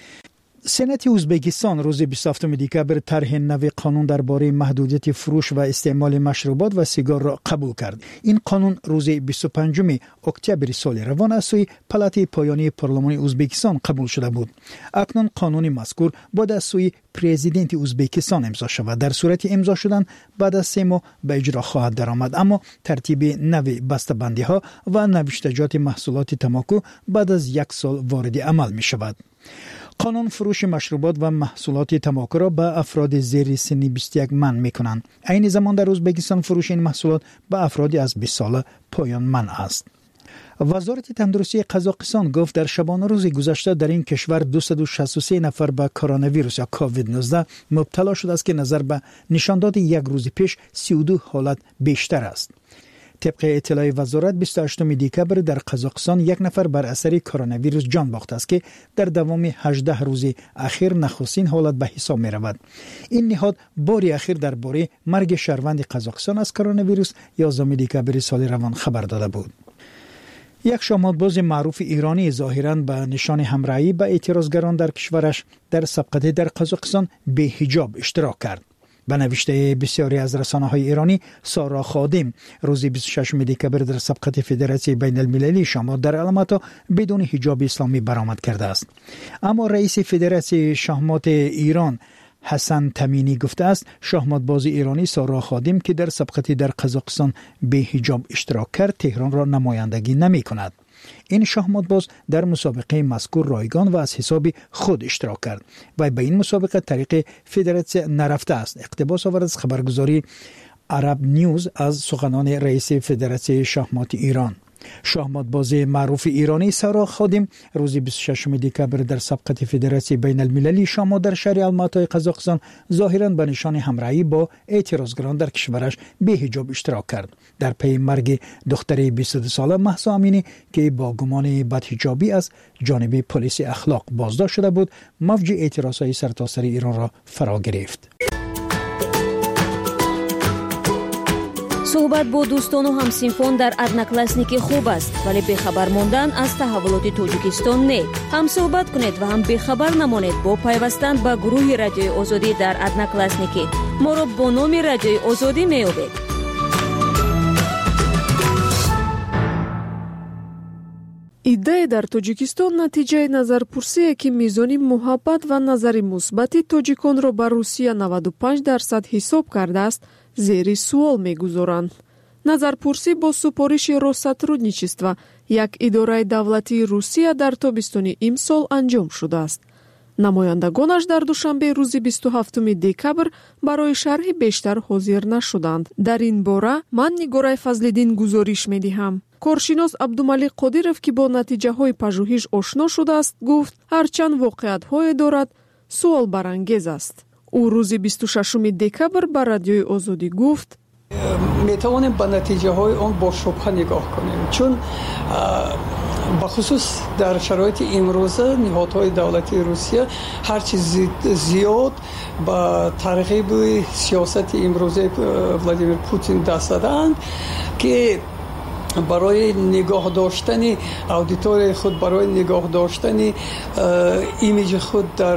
سنت ازبکستان روز بیست و هفتم دکبر طرح نو قانون درباره محدودیت فروش و استعمال مشروبات و سیگار را قبول کرد. این قانون روز بیست و پنجم اکتبر سال روان از سوی پالات پایانی پارلمان ازبکستان قبول شده بود. اکنون قانون مذکور بعد از سوی پرزیدنت ازبکستان امضا شود. در صورت امضا شدن بعد از سه ماه به اجرا خواهد درآمد، اما ترتیب نو بسته‌بندی ها و نوشتجات محصولات تماکو بعد از یک سال وارد عمل می شود. قانون فروش مشروبات و محصولات تماکو را به افراد زیر سن بیست و یک منع می‌کنند. عین زمان در ازبکستان فروش این محصولات به افراد از بیست ساله پایان منع است. وزارت تندرستی قزاقستان گفت در شبانه روز گذشته در این کشور دویست و شصت و سه نفر به کرونا ویروس یا کووید نوزده مبتلا شده است که نظر به نشانداد یک روز پیش سی و دو حالت بیشتر است. طبق اطلاع وزارت بیست و هشتم دکبر در قزاقستان یک نفر بر اثر کرونا ویروس جان باخته است که در دوام هجده روز اخیر نخستین حالت به حساب می رود. این نهاد باری اخیر درباره مرگ شهروند قزاقستان از کرونا ویروس یازدهم دکبر سال روان خبر داده بود. یک شاهمادباز معروف ایرانی ظاهراً به نشان همراهی به اعتراضگران در کشورش در سبقت در قزاقستان به حجاب اشتراک کرد. به نوشته بسیاری از رسانه‌های ایرانی، سارا خادم روز بیست و ششم دکبر در سبقت فدراسیون بین المللی شامات در علامتا بدون حجاب اسلامی برآمد کرده است. اما رئیس فدراسیون شاهمات ایران حسن تمینی گفته است شاهماتباز ایرانی سارا خادم که در سبقتی در قزاقستان به حجاب اشتراک کرد تهران را نمایندگی نمی کند. این شاهماتباز در مسابقه مذکور رایگان و از حساب خود اشتراک کرد و به این مسابقه طریق فدراسیون نرفته است. اقتباس آورد از خبرگزاری عرب نیوز از سخنان رئیس فدراسیون شاهمات ایران. شاهماتباز معروف ایرانی سارا خادم روز بیست و ششم دکبر در سبقت فدراسیون بین المللی شامات در شهر الماتای قزاقستان ظاهراً به نشان همراهی با اعتراضگران در کشورش به حجاب اشتراک کرد. در پی مرگ دختر بیست و دو ساله مهسا امینی که با گمان بدحجابی از جانب پلیس اخلاق بازداشت شده بود، موج اعتراضهای سرتاسر ایران را فرا گرفت. صحبت با دوستان و همسینفون در ادناکلاسنیکی خوب است، ولی بخبر موندن از تحولات توجیکستان نه. هم صحبت کنید و هم بخبر نمانید با پیوستن به گروه رادیوی آزادی در ادناکلاسنیکی. ما را با نام رادیوی آزادی می‌یابید. ایده در توجیکستان نتیجه نظرپرسی که میزان محبت و نظر مثبت توجیکان را بر روسیه نود و پنج درصد حساب کرده است زیر سوال می‌گذارند. نظرپرسی با سپارش روس‌سотрудничества یک اداره دولتی روسیه در تابستان امسال انجام شده است. намояндагонаш дар душанбе рӯзи бисту ҳафтуми декабр барои шарҳи бештар ҳозир нашуданд. дар ин бора ман нигораи фазлиддин гузориш медиҳам. коршинос абдумалик қодиров ки бо натиҷаҳои пажӯҳиш ошно шудааст гуфт ҳарчанд воқеиятҳое дорад, суолбарангез аст. ӯ рӯзи бисту шашуми декабр ба радиои озодӣ гуфт: метавонем ба натиҷаҳои он бо шубҳа нигоҳ кунем, чун бахусус дар шароити имрӯза ниҳодҳои давлатии русия ҳарчи зиёд ба тарғиби сиёсати имрӯзаи Владимир Путин даст задаанд ки برای نگاه داشتن اودیتوری خود، برای نگاه داشتن ایمیج خود در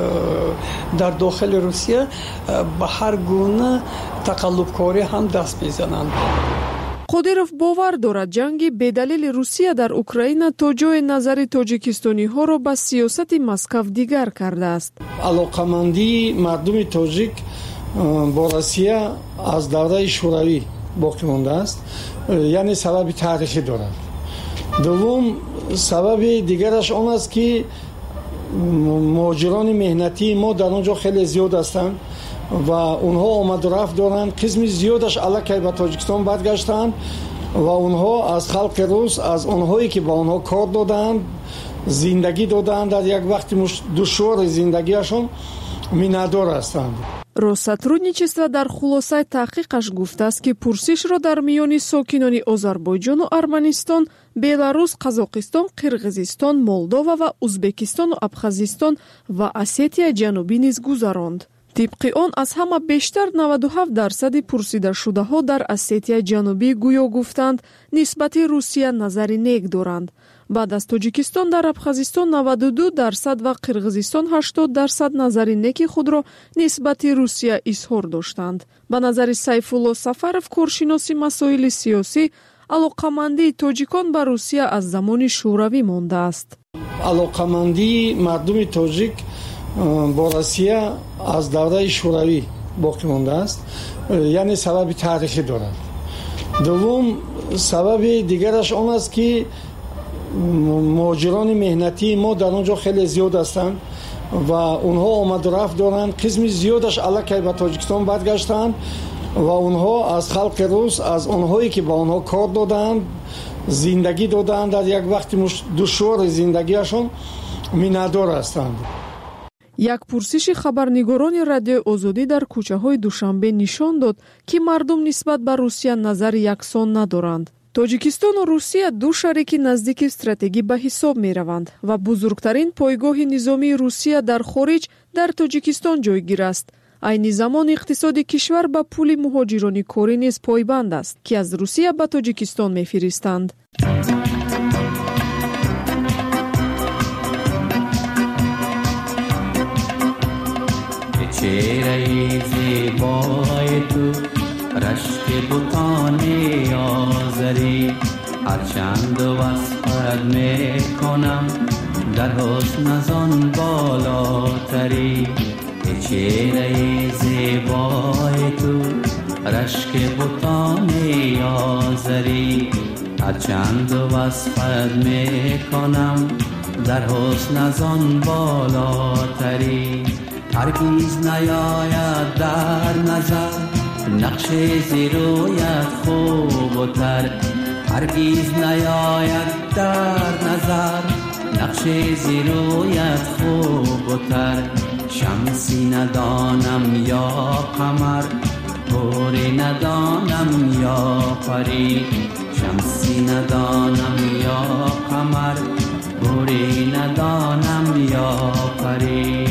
در داخل روسیه به هر گونه تقلبکاری هم دست بزنند. قادیرов باور дорад ҷанги бедалили Русия дар Украина то ҷои назари тоҷикистониҳоро ба сиёсати Москав дигар кардааст. алоқамандии мардуми тоҷик бо Россия аз давраи шӯравӣ боқӣ мондааст, яъне сабаби таърихӣ дорад. дуввум сабаби дигараш он аст ки муҳоҷирони меҳнатии мо дар он ҷо хеле зиёд ҳастанд ва онҳо омаду рафт доранд. қисми зиёдаш аллакай ба Тоҷикистон баргаштанд ва онҳо аз халқи рус, аз онҳое ки ба онҳо кор доданд, зиндагӣ доданд, дар як вақти душвори зиндагиашон миннатдор ҳастанд. Россотрудничество дар хулосаи таҳқиқаш гуфтааст, ки пурсишро дар миёни сокинони Озарбойҷону Арманистон, Беларус, Қазоқистон, Қирғизистон, Молдова ва Узбекистону Абхазистон ва Осетияи Ҷанубӣ низ гузаронд. тибқи он аз ҳама бештар наваду ҳафт дарсади пурсидашудаҳо дар Осетияи Ҷанубӣ гӯё гуфтанд нисбати Русия назари нек доранд. баъд аз Тоҷикистон дар Абхазистон наваду ду дарсад ва Қирғизистон ҳаштод дарсад назари неки худро нисбати Русия изҳор доштанд. ба назари Сайфулло Сафаров, коршиноси масоили сиёсӣ, алоқамандии тоҷикон ба Русия аз замони шӯравӣ мондааст. алоқамандии мардуми тоҷик бо Россия аз давраи шӯравӣ боқӣ мондааст, яъне сабаби таърихӣ дорад. дуввум сабаби дигараш он аст ки муҳоҷирони меҳнатии мо дар он ҷо хеле зиёд ҳастанд ва онҳо омаду рафт доранд. қисми зиёдаш аллакай ба Тоҷикистон баргаштанд ва онҳо аз халқи рус, аз онҳое ки ба онҳо кор доданд, зиндагӣ доданд, дар як вақти душвори зиндагиашон миннатдор ҳастанд. як пурсиши хабарнигорони Радиои Озодӣ дар кӯчаҳои Душанбе нишон дод, ки мардум нисбат ба Русия назари яксон надоранд. Тоҷикистону Русия ду шарики наздики стратегӣ ба ҳисоб мераванд ва бузургтарин пойгоҳи низомии Русия дар хориҷ дар Тоҷикистон ҷойгир аст. айни замон иқтисоди кишвар ба пули муҳоҷирони корӣ низ пойбанд аст, ки аз Русия ба Тоҷикистон мефиристанд. چهره‌ای زیبای تو رشک بتان آذری هر چند وصفت میکنم در حسن ازان بالاتری چهره‌ای زیبای تو رشک بتان آذری هر چند وصفت میکنم در حسن ازان بالاتری هرگیز نیاید در نظر نقش زیرویت خوب و تر هرگیز نیاید در نظر نقش زیرویت خوب و تر شمسی ندانم یا قمر گوری ندانم یا پری شمسی ندانم یا قمر گوری ندانم یا پری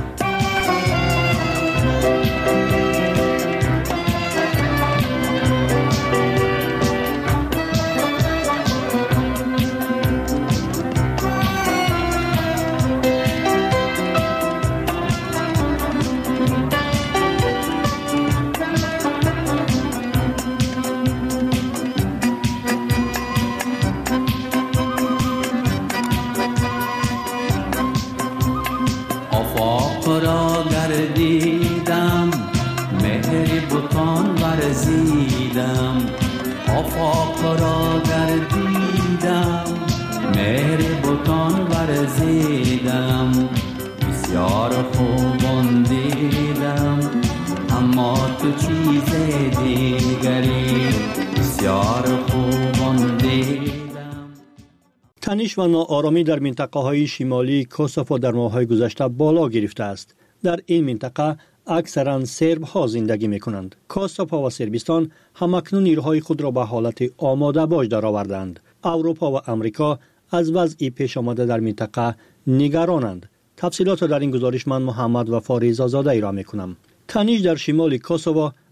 آفاق را گردیدم مهر بتان ورزیدم بسیار خوبان دیدم اما تو چیز دیگری بسیار خوبان دیدم. تنش و ناآرامی در منطقه های شمالی کوسوو در ماه‌های گذشته بالا گرفته است. در این منطقه اکثرا سرب ها زندگی می کنند. کوسوو و سربستان همکنون نیروهای خود را به حالت آماده باش درآوردند. اروپا و امریکا از وضع پیش آمده در منطقه نگرانند. تفصیلات در این گزارش من محمد وفا رضا زاده ای را می کنم. تنش در شمال کوسوو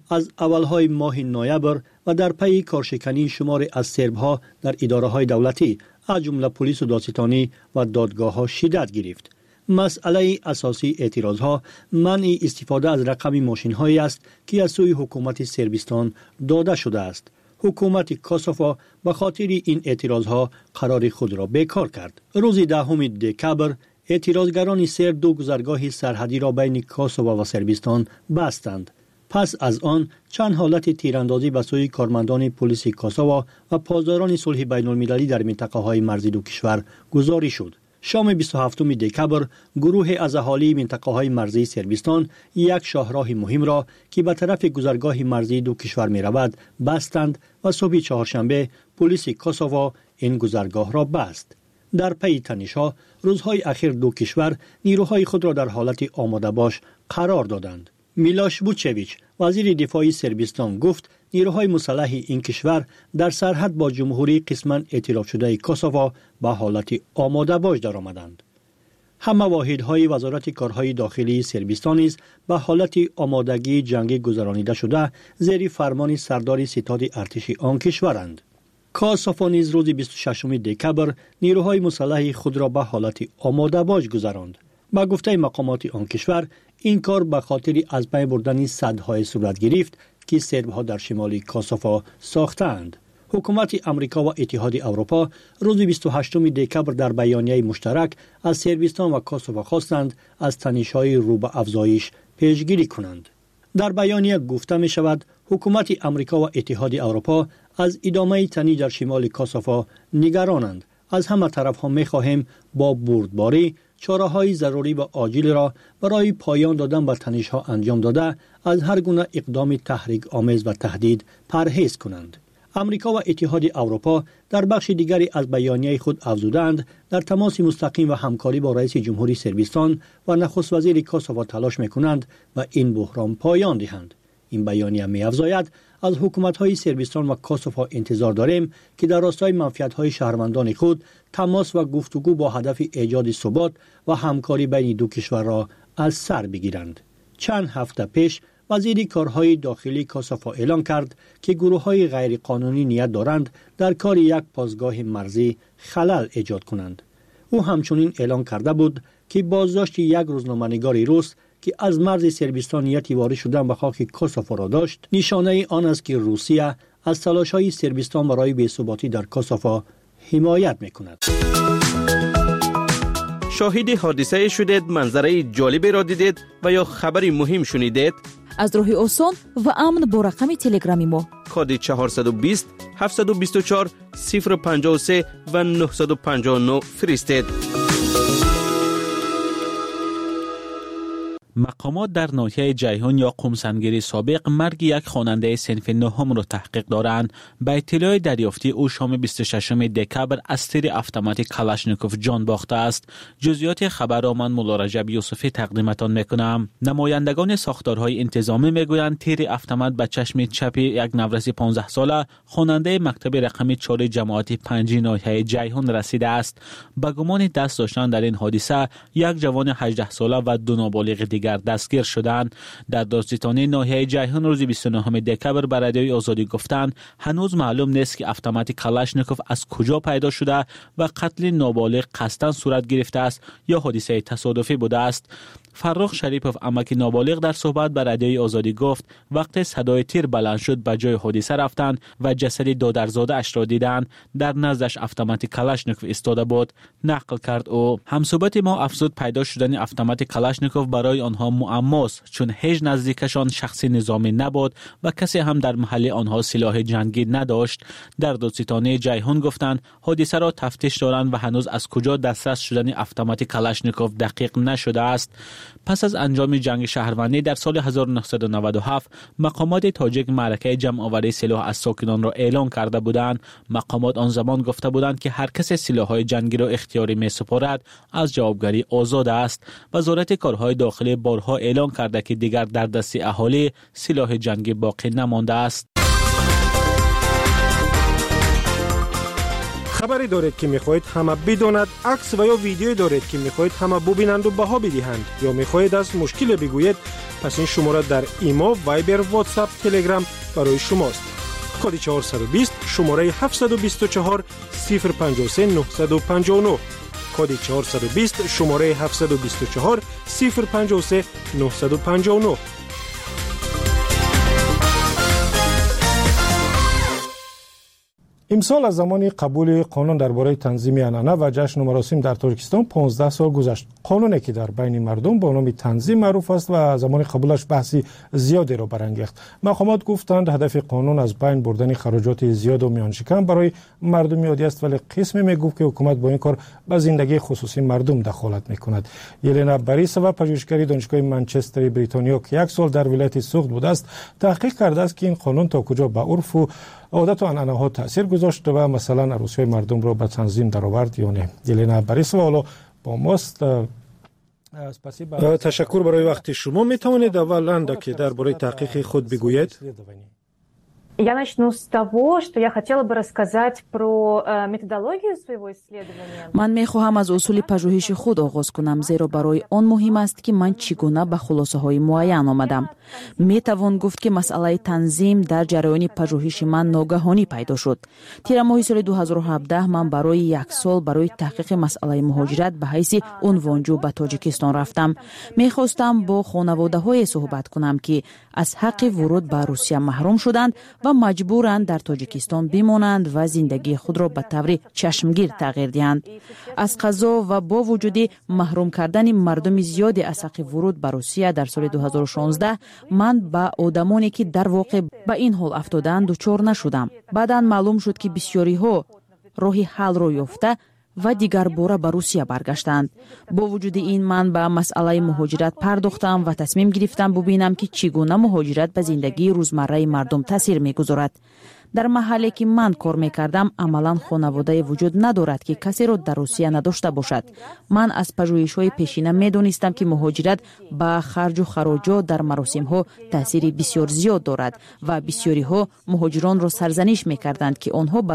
از اولهای ماه نوامبر و در پی کارشکنی شماری از سربها در اداره‌های دولتی از جمله پلیس و دادستانی و دادگاه‌ها شدت گرفت. مسئله اساسی اعتراضها منع استفاده از رقم ماشین‌هایی است که از سوی حکومت صربستان داده شده است. حکومت کوسوو به خاطر این اعتراضها قرار خود را بیکار کرد. روز دهم دکبر اعتراضگران سرب دو گذرگاه سرحدی را بین کوسوو و صربستان بستند. پس از آن چند حالت تیراندازی به سوی کارمندان پلیس کوسوو و پاسداران صلح بین المللی در منطقه‌های مرزی دو کشور گزارش شد. شام بیست و هفتم دکبر گروه از اهالی منطقه‌های مرزی صربستان یک شاهراه مهم را که به طرف گذرگاه مرزی دو کشور می‌رود بستند و صبح چهارشنبه پلیس کوسوو این گذرگاه را بست. در پی تنش‌ها روزهای اخیر دو کشور نیروهای خود را در حالت آماده باش قرار دادند. میلاش بوچویچ وزیر دفاعی صربستان گفت نیروهای مسلح این کشور در سرحد با جمهوری قسماً اعتراف شده کوسوو به حالت آماده باش درآمدند. همه واحدهای وزارت کارهای داخلی صربستان نیز به حالت آمادگی جنگی گذرانیده شده زیر فرمان سردار ستاد ارتش آن کشورند. کوسوو نیز روز بیست و ششم دکبر نیروهای مسلح خود را به حالت آماده باش گذراند. با گفته مقامات آن کشور این کار به خاطر از بین بردن سدهای صورت گرفت که سربها در شمال کوسوو ساختند. حکومت امریکا و اتحاد اروپا روز بیست و هشتم دکبر در بیانیه مشترک از صربستان و کوسوو خواستند از تنش‌های رو به افزایش پیشگیری کنند. در بیانیه گفته می شود حکومت امریکا و اتحاد اروپا از ادامه تنش در شمال کوسوو نگرانند. از همه طرف‌ها می خواهیم با بردباری چاره‌های ضروری و عاجل را برای پایان دادن به تنش‌ها انجام داده از هر گونه اقدام تحریک آمیز و تهدید پرهیز کنند. امریکا و اتحاد اروپا در بخش دیگری از بیانیه خود افزودند در تماس مستقیم و همکاری با رئیس جمهوری صربستان و نخست وزیر کوسوو تلاش می‌کنند و این بحران پایان دهند. این بیانیه می‌افزاید از حکومت‌های صربستان و کوسوو انتظار داریم که در راستای منفعت‌های شهروندان خود تماس و گفتگو با هدف ایجاد ثبات و همکاری بین دو کشور را از سر بگیرند. چند هفته پیش وزیر کارهای داخلی کوسوو اعلام کرد که گروه‌های غیرقانونی نیت دارند در کار یک پاسگاه مرزی خلل ایجاد کنند. او همچنین اعلام کرده بود که بازداشت یک روزنامه‌نگار روس که از مرز صربستان نیتی وارد شدن به خاک کوسوو را داشت، نشانه آن است که روسیه از تلاش‌های صربستان برای بی‌ثباتی در کوسوو حمایت می‌کند. شاهد حادثه شدید، منظره جالبی را دیدید و یا خبری مهم شنیدید؟ از راه آسان و امن با رقم تلگرامی ما کد چهارصد و بیست هفتصد و بیست و چهار صفر پنجاه و سه و نهصد و پنجاه و نه فرستید. مقامات در ناحیه جیهون یا قمسنگری سابق مرگ یک خواننده صنف نهم را تحقیق دارند. به اطلاع دریافتی او شام بیست و ششم دکبر از تیر اتومات کلاشنیکوف جان باخته است. جزئیات خبر را من مولا رجب یوسفی تقدیمتان میکنم. نمایندگان ساختارهای انتظامی میگویند تیر اتومات به چشم چپ یک نورس پانزده ساله خواننده مکتب رقم چهار جماعت پنج ناحیه جیهون رسیده است. به گمان دست داشتن در این حادثه یک جوان هجده ساله و دو نابالغ دیگر دستگیر شدند. در دادستانی ناحیه جیهون روز بیست و نهم دکبر به رادیوی آزادی گفتند هنوز معلوم نیست که اتومات کلاشنیکوف از کجا پیدا شده و قتل نابالغ قصداً صورت گرفته است یا حادثه تصادفی بوده است. فرخ شریپوف امک نابالغ در صحبت به رادیوی آزادی گفت وقتی صدای تیر بلند شد به جای حادثه رفتند و جسد دادرزاده اش را دیدند. در نزدش اتومات کلاشنیکوف ایستاده بود، نقل کرد او. همصحبت ما افزود پیدا شدن اتومات کلاشنیکوف برای آنها معماست چون هیچ نزدیکشان شخصی نظامی نبود و کسی هم در محل آنها سلاح جنگی نداشت. در دادستانی جیهون گفتند حادثه را تفتیش دارند و هنوز از کجا دسترس شدن اتومات کلاشنیکوف دقیق نشده است. پس از انجام جنگ شهروندی در سال هزار و نهصد و نود و هفت مقامات تاجیک معرکه جمع آوری سلاح از ساکنان را اعلان کرده بودند. مقامات آن زمان گفته بودند که هر کس سلاح‌های جنگی را اختیاری می‌سپارد از جوابگری آزاد است. وزارت کارهای داخلی بارها اعلان کرده که دیگر در دست اهالی سلاح جنگی باقی نمانده است. خبری دارید که میخواهید همه بداند، عکس و یا ویدیویی دارید که میخواهید همه ببینند و بها بدهند یا میخواهید از مشکل بگویید، پس این شماره در ایما، وایبر، واتساپ، تلگرام برای شماست. کد چهارصد و بیست شماره هفتصد و بیست و چهار صفر پنجاه و سه نهصد و پنجاه و نه. کد چهارصد و بیست شماره هفتصد و بیست و چهار صفر پنجاه و سه نهصد و پنجاه و نه. امسال از زمان قبول قانون درباره تنظیم عنعنه و جشن و مراسم در تاجیکستان پانزده سال گذشت. قانونی که در بین مردم با نام تنظیم معروف است و زمان قبولش بحثی زیادی را برانگیخت. مقامات گفتند هدف قانون از بین بردن خراجات زیاد و میان شکم برای مردم عادی است، ولی قسمی میگفت که حکومت با این کار به زندگی خصوصی مردم دخالت میکند. یلنا باریسووا، پژوهشگر دانشگاه منچستر بریتانیا که یک سال در ولایت سوخت بوده است، تحقیق کرده است که این قانون تا کجا به عرف و عادت و عنعنه ها تاثیر گذاشت و مثلا عروسی های مردم را به تنظیم درآورد یا نه. یلنا باریسووا حالا با ماست. تشکر برای وقت شما. می توانید اولا که درباره تحقیق خود بگویید؟ Я начну с того, что я хотела бы рассказать про методологию своего исследования. من می‌خواهم از اصول پژوهش خود آغاز کنم، زیرا برای آن مهم است که من چگونه به خلاصه‌های معین آمدم. می‌توان گفت که مسئله تنظیم در جریان پژوهش من ناگهانی پیدا شد. تیر ماه سال دو هزار و هفده من برای یک سال برای تحقیق مسئله مهاجرت به حیث عنوانجو به تاجیکستان رفتم. می‌خواستم با خانواده‌های صحبت کنم که از حق ورود به روسیه محروم شدند و مجبورند در تاجیکستان بمانند و زندگی خود را به طور چشمگیر تغییر دهند. از قضا و با وجود محروم کردن مردم زیادی از حق ورود به روسیه در سال دو هزار و شانزده، من با آدمانی که در واقع به این حال افتادند دچار نشدم. بعداً معلوم شد که بسیاری ها راه حل را یافته و دیگر باره به روسیه برگشتند. با وجود این من به مسئله مهاجرت پرداختم و تصمیم گرفتم ببینم که چگونه مهاجرت به زندگی روزمره مردم تاثیر میگذارد. در محلی که من کار میکردم عملاً خانواده وجود ندارد که کسی را در روسیه نداشته باشد. من از پژوهش‌های پیشینه میدانستم که مهاجرت با خرج و خراجات در مراسم‌ها تاثیر بسیار زیاد دارد و بسیاری ها مهاجران را سرزنش میکردند که آنها